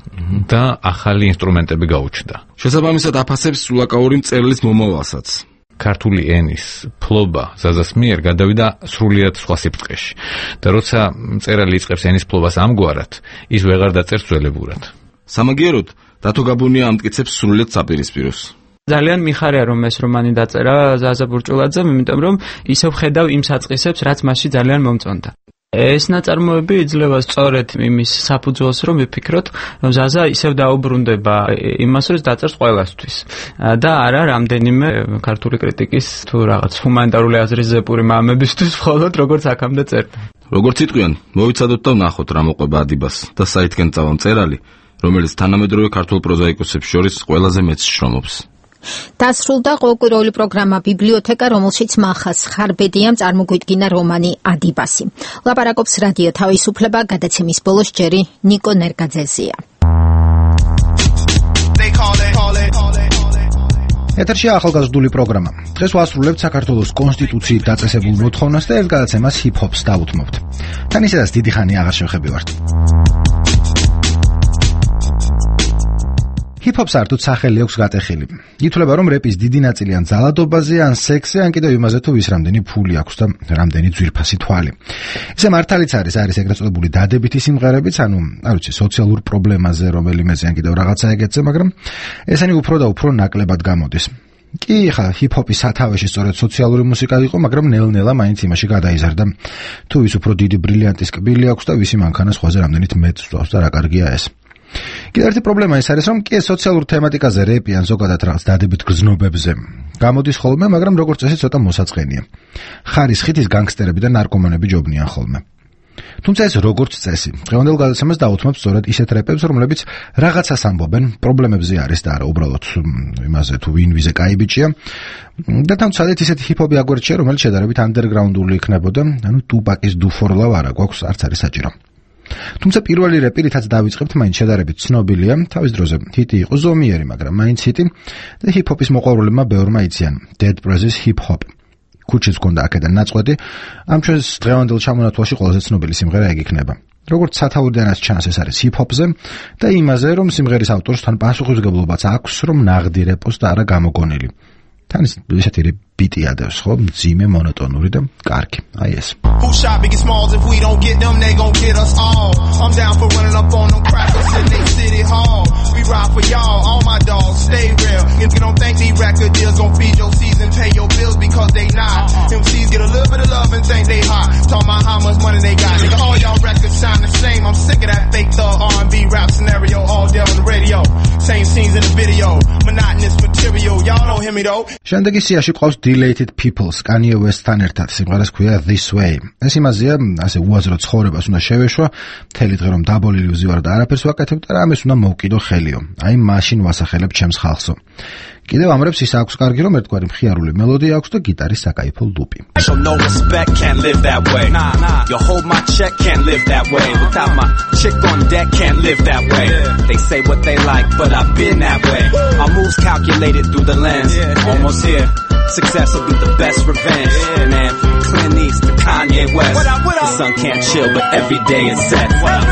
და ახალი ინსტრუმენტები გაუჩნდა. შესაბამისად აფასებს სულაკაური მწერლის მომავალსაც. ქართული ენის ფლობა ზაზას მიერ გადავიდა სრულიად სხვა სიბრტყეში. და როცა მწერალი იწყებს ენის ფლობას ამგვარად, ის ვეღარ დაწერს ძველებურად. სამაგიეროდ, დათო გაბუნია ამტკიცებს სრულიად საპირისპიროს. ძალიან მიხარია, რომ ეს რომანი დაწერა ზაზა ბურჭულაძემ, იმიტომ რომ ისევ ხედავ იმ საწყისებს, რაც მასში ძალიან მომწონდა. ეს ნაწარმოები იძლევა სწორედ იმის საფუძველს, რომ ვიფიქროთ, რომ ზაზა ისევ დაუბრუნდება იმას, რომ დაწერს ყველასთვის და არა რამდენიმე ქართული კრიტიკის თუ რაღაც ჰუმანიტარული აზრის ზეპური მამებისთვის, მხოლოდ როგორც აქამდე წერდა. როგორც იტყვიან, მოვიცადოთ და ვნახოთ რა მოყვება ადიბას და საითკენ წავა მწერალი, რომელიც თანამედროვე ქართულ პროზაიკოსებს შორის ყველაზე მეც შრომობს. დასრულდა ყოველკვირეული პროგრამა ბიბლიოთეკა, რომელშიც მახას ხარბედიამ წარმოგვიდგინა რომანი ადიბასი. ლაპარაკობს რადიო თავისუფლება, გადაცემის ბოლოს ჯერი ნიკო ნერგაძეზია. ეთერშია ახალგაზრდული პროგრამა. დღეს ვასრულებთ საქართველოს კონსტიტუციით დაწესებულ მოთხოვნას და ერთ გადაცემას ჰიპ-ჰოპს დავუთმობთ. თან ისედაც დიდი ხანი აღარ შევხებივართ. ჰიპ-ჰოპს არტუთ სახელი აქვს გატეხილი. ითვლება, რომ რეპის დიდი ნაწილი ან ძალადობაზე, ან სექსზე, ან კიდევ იმაზე, თუ ვის რამდენი ფული აქვს და რამდენი ძვირფასი თვალი. ისე მართალიც არის ეგრეთ წოდებული დადებითი სიმღერებიც, ანუ, არ ვიცი, სოციალურ პრობლემაზე, რომელიმეზე ან კიდევ რაღაცა ეგეთზე, მაგრამ ესენი უფრო და უფრო ნაკლებად გამოდის. კი, ხა, ჰიპ-ჰოპის სათავეში სწორედ სოციალური მუსიკა იყო, მაგრამ ნელ-ნელა მაინც იმაში გადაიზარდა, თუ ვის უფრო დიდი ბრილიანტის კბილი აქვს და ვისი მანქანა სხვაზე რამდენით მეტს სვავს და რა კარგია ეს. კიდევ ერთი პრობლემა ის არის, რომ კი სოციალურ თემატიკაზე რეპი ან ზოგადად რაღაც დადებით გრძნობებზე გამოდის ხოლმე, მაგრამ როგორც წესი ცოტა მოსაწყენია. ხარისხით ის განგსტერები და ნარკომანები ჯობნიან ხოლმე. თუმცა ეს როგორც წესი, დღევანდელ გადაცემას დავუთმობთ სწორედ ისეთ რეპებს, რომლებიც რაღაცას ამბობენ, პრობლემებზე არის და არა უბრალოდ იმაზე თუ ვინ ვიზე კაი ბიჭია. და თუმცა ისეთი ჰიპ-ჰოპი აგვერჩია, რომელიც შედარებით ანდერგრაუნდული იქნებოდა, ანუ ტუპაკის დუფორლავ არა გვაქვს, არც არის საჭირო. თუმცა პირველი რეპი, რითაც დავიწყებთ, მაინც შედარებით ცნობილია, თავის დროზე ჰიტი იყო ზომიერი, მაგრამ მაინც ჰიტი და ჰიპ-ჰოპის მოყვარულებმა ბევრმა იციან Dead Prez-ის ჰიპ-ჰოპ. ქუჩის გონდა აქედან ნაწყვეტი, ამ ჩვენს დღევანდელ ჩამონათვალში ყველაზე ცნობილი სიმღერა ეგ იქნება. როგორც სათაურიდანაც ჩანს, ეს არის ჰიპ-ჰოპზე და იმაზე, რომ სიმღერის ავტორს თან პასუხისმგებლობაც აქვს, რომ ნაღდი რეპოს და არა გამოგონილი. თან ისეთი ბიტი ადევს, ხო, მძიმე, მონოტონური და კარგი. აი ეს. Who shot Biggie Smalls? If we don't get them, they gon' get us all. I'm down for running up on them crackers in they city hall. We ride for y'all, all my dogs, stay real. If you don't think these record deals gon' feed your season, pay your bills because they not. MCs get a little bit of love and think they hot. Talk about how much money they got. Nigga, all y'all records sound the same. I'm sick of that fake thug R&B rap scenario all day on the radio. Same scenes in the video. Monotonous material. Y'all don't hear me though. შემდეგი სიაში ყავს Delated Peoples, Kanye West-თან ერთად, სიმღერას ქვია This Way. ეს იმაზეა, ასე უაზრო ცხოვრებას უნდა შევეშვა, მთელი დღე რომ დაბოლილი ვზივარ და არაფერს ვაკეთებ და რამეს უნდა მოვკიდო ხელიო. აი მაშინ ვასახელებ ჩემს ხალხსო. კიდევ ამრებს ის აქვს კარგი, რომ ერთგვარი მხიარული მელოდია აქვს და გიტარის საკაიფო ლუპი. So no respect can't live that way. Nah. You hold my check can't live that way. Without my chick on deck can't live that way. They say what they like, but I've been that way. My moves calculated through the lens. Almost here. Success will be the best revenge. Man, from Clint East to Kanye West. The sun can't chill, but every day it's set.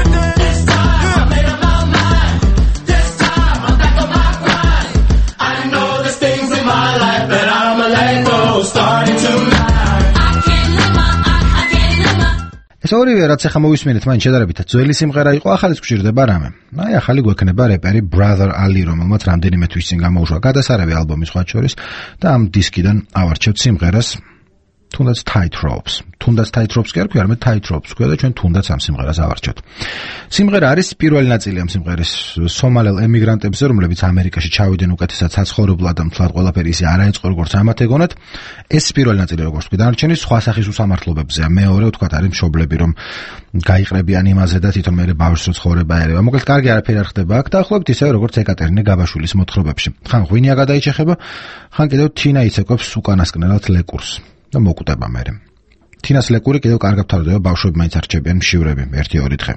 ეს ორივე რაც ახლა მოვისმენთ, მაინც შედარებით ძველი სიმღერა იყო, ახალიც გვჭირდება რამე. აი ახალი გვექნება რეპერი Brother Ali, რომელმაც რამდენიმე თვის წინ გამოუშვა გადასარევი ალბომი სხვა შორის და ამ დისკიდან ავარჩევთ სიმღერას თუნდაც Tightropes. თუნდაც Tightropes კი არ ქვია, არამედ Tightropes ქვია და ჩვენ თუნდაც ამ სიმღერას ავარჩევთ. სიმღერა არის პირველი ნაწილი ამ სიმღერის სომალელ ემიგრანტებზე, რომლებიც ამერიკაში ჩავიდნენ უკეთესად საცხოვრებლად და მთლად ყველაფერი ისე არ აეწყო როგორც ამათ ეგონათ. ეს პირველი ნაწილი როგორც თქვი, დანარჩენი სხვა სახის უსამართლობებზეა. მეორე ვთქვათ არის მშობლები, რომ გაიყრებიან იმაზე და თვითონ მეორე ბავშვს ცხოვრება ერევა. მოკლედ კარგი არაფერი არ ხდება აქ, დაახლოებით ისევე როგორც ეკატერინე გაბაშვილის მოთხრობებში. ხან ღვინია გადაიჭეხება, ხან კიდევ თინა იცეკვებს უკანასკნელად ლეკურს. და მოკვდება მერე. თინას ლეკური კიდევ კარგად თავდება, ბავშვები მაინც არჩებიან მშივრები 1-2 დღე.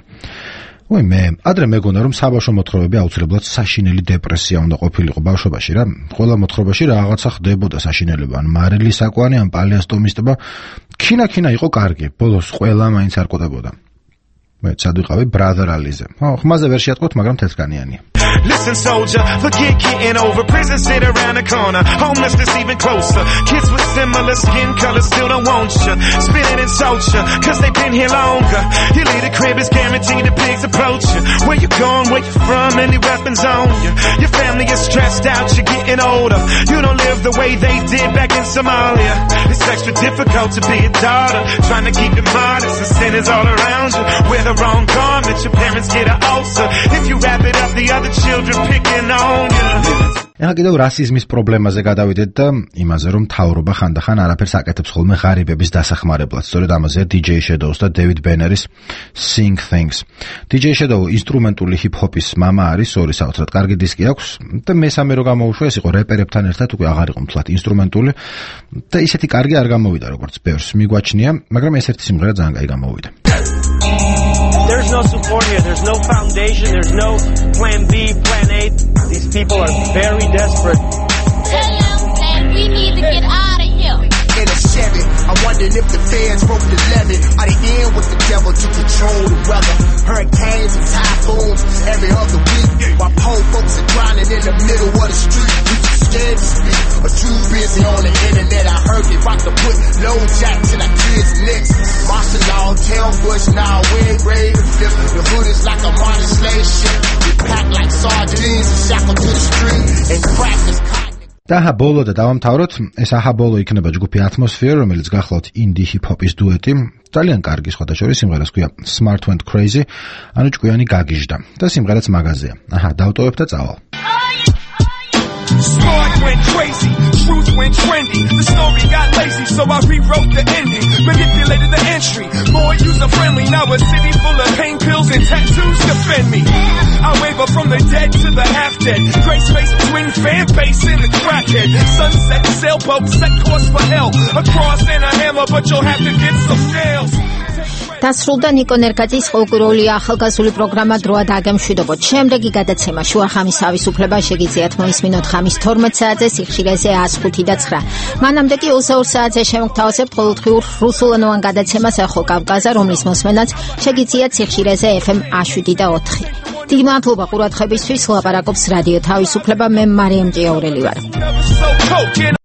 ой მე ადრე მეგონა რომ საბავშვო მოთხრობები აუცილებლად საშინელი დეპრესია უნდა ყოფილიყო ბავშვობაში რა. ყველა მოთხრობაში რაღაცა ხდებოდა საშინელება, ან მარილი საკვანი, ან პალიასტომისტობა. ქინა იყო კარგი, ბოლოს ყველა მაინც არ ყვდებოდა. მე წადვიყავი Brother Ali-ზე. ხმაზე ვერ შეატყოთ, მაგრამ თეთრკანიანია. Listen, soldier, forget getting over. Prison sit around the corner. Homelessness even closer. Kids with similar skin colors still don't want you. Spitting and soldier, cause they've been here longer. You leave the crib, it's guaranteed the pigs approach you. Where you going, where you from, any weapons on you. Your family is stressed out, you're getting older. You don't live the way they did back in Somalia. It's extra difficult to be a daughter. Trying to keep it modest, the sin is all around you. Wear the wrong garment, your parents get an ulcer. If you wrap it up, the other children picking on you. ახლა კიდევ რასიზმის პრობლემაზე გადავიდეთ და იმაზე, რომ მთავრობა ხანდახან არაფერს აკეთებს ხოლმე ღარიბების დასახმარებლად. სწორედ ამაზეა DJ Shadows და David Banneris Sing Things. DJ Shadow ინსტრუმენტული ჰიპ-ჰოპის მამა არის, ორი საოცრად კარგი დისკი აქვს და მესამე რო გამოუშვა, ეს იყო რეპერებთან ერთად, უკვე აღარ იყო მთლად ინსტრუმენტული და ისეთი კარგი არ გამოვიდა, როგორც ბევრს მიგვაჩნია, მაგრამ ეს ერთი სიმღერა ძალიან კაი გამოვიდა. There's no support here. There's no foundation. There's no plan B, plan A. These people are very desperate. wondering if the feds broke the levee. Are they in with the devil to control the weather? Hurricanes and typhoons every other week. While poor folks are drowning in the middle of the street. We too scared to speak or too busy on the internet. I heard they about to put low jacks in our kids' necks. Martial law, tell Bush now we ain't ready to flip. The hood is like a modern slave ship. We pack like sardines and shackled to the street and practice cotton. და ბოლო და დავამთავროთ, ეს ბოლო იქნება ჯგუფი Atmosphere, რომელიც გახლავთ indie hip hop-ის დუეტი. ძალიან კარგი სხვადასხვა სიმღერას ქვია Smart Went Crazy, ანუ ჭკვიანი გაგიჟდა და სიმღერაც მაგაზია. დავტოვებ და წავალ. Smart went crazy, truth went trendy. The story got lazy, so I rewrote the ending. Manipulated the entry, more user-friendly. Now a city full of pain pills and tattoos defend me. I waver from the dead to the half-dead. Gray space between fan base and the crackhead. Sunset sailboat, set course for hell. A cross and a hammer, but you'll have to get some nails. დასრულდა ნიკო ნერგაძის ყოლკურული ახალგაზრდული პროგრამა დროა დაგემშვიდობოთ. შემდეგი გადაცემა შუახამის თავისუფლება შეგიძლიათ მოისმინოთ ხამის 12 საათზე სიხშირეზე 105 და 9. მანამდე კი 22 საათზე შემოგთავაზებთ ყოველდღიურ რუსულენოვან გადაცემას ახალ კავკაზა, რომლის მოსმენაც შეგიძლიათ სიხშირეზე FM 7 და 4. დიდი მადლობა ყურადღებისთვის. ლაპარაკობს რადიო თავისუფლება. მე მარიამ ჭიაურელი ვარ.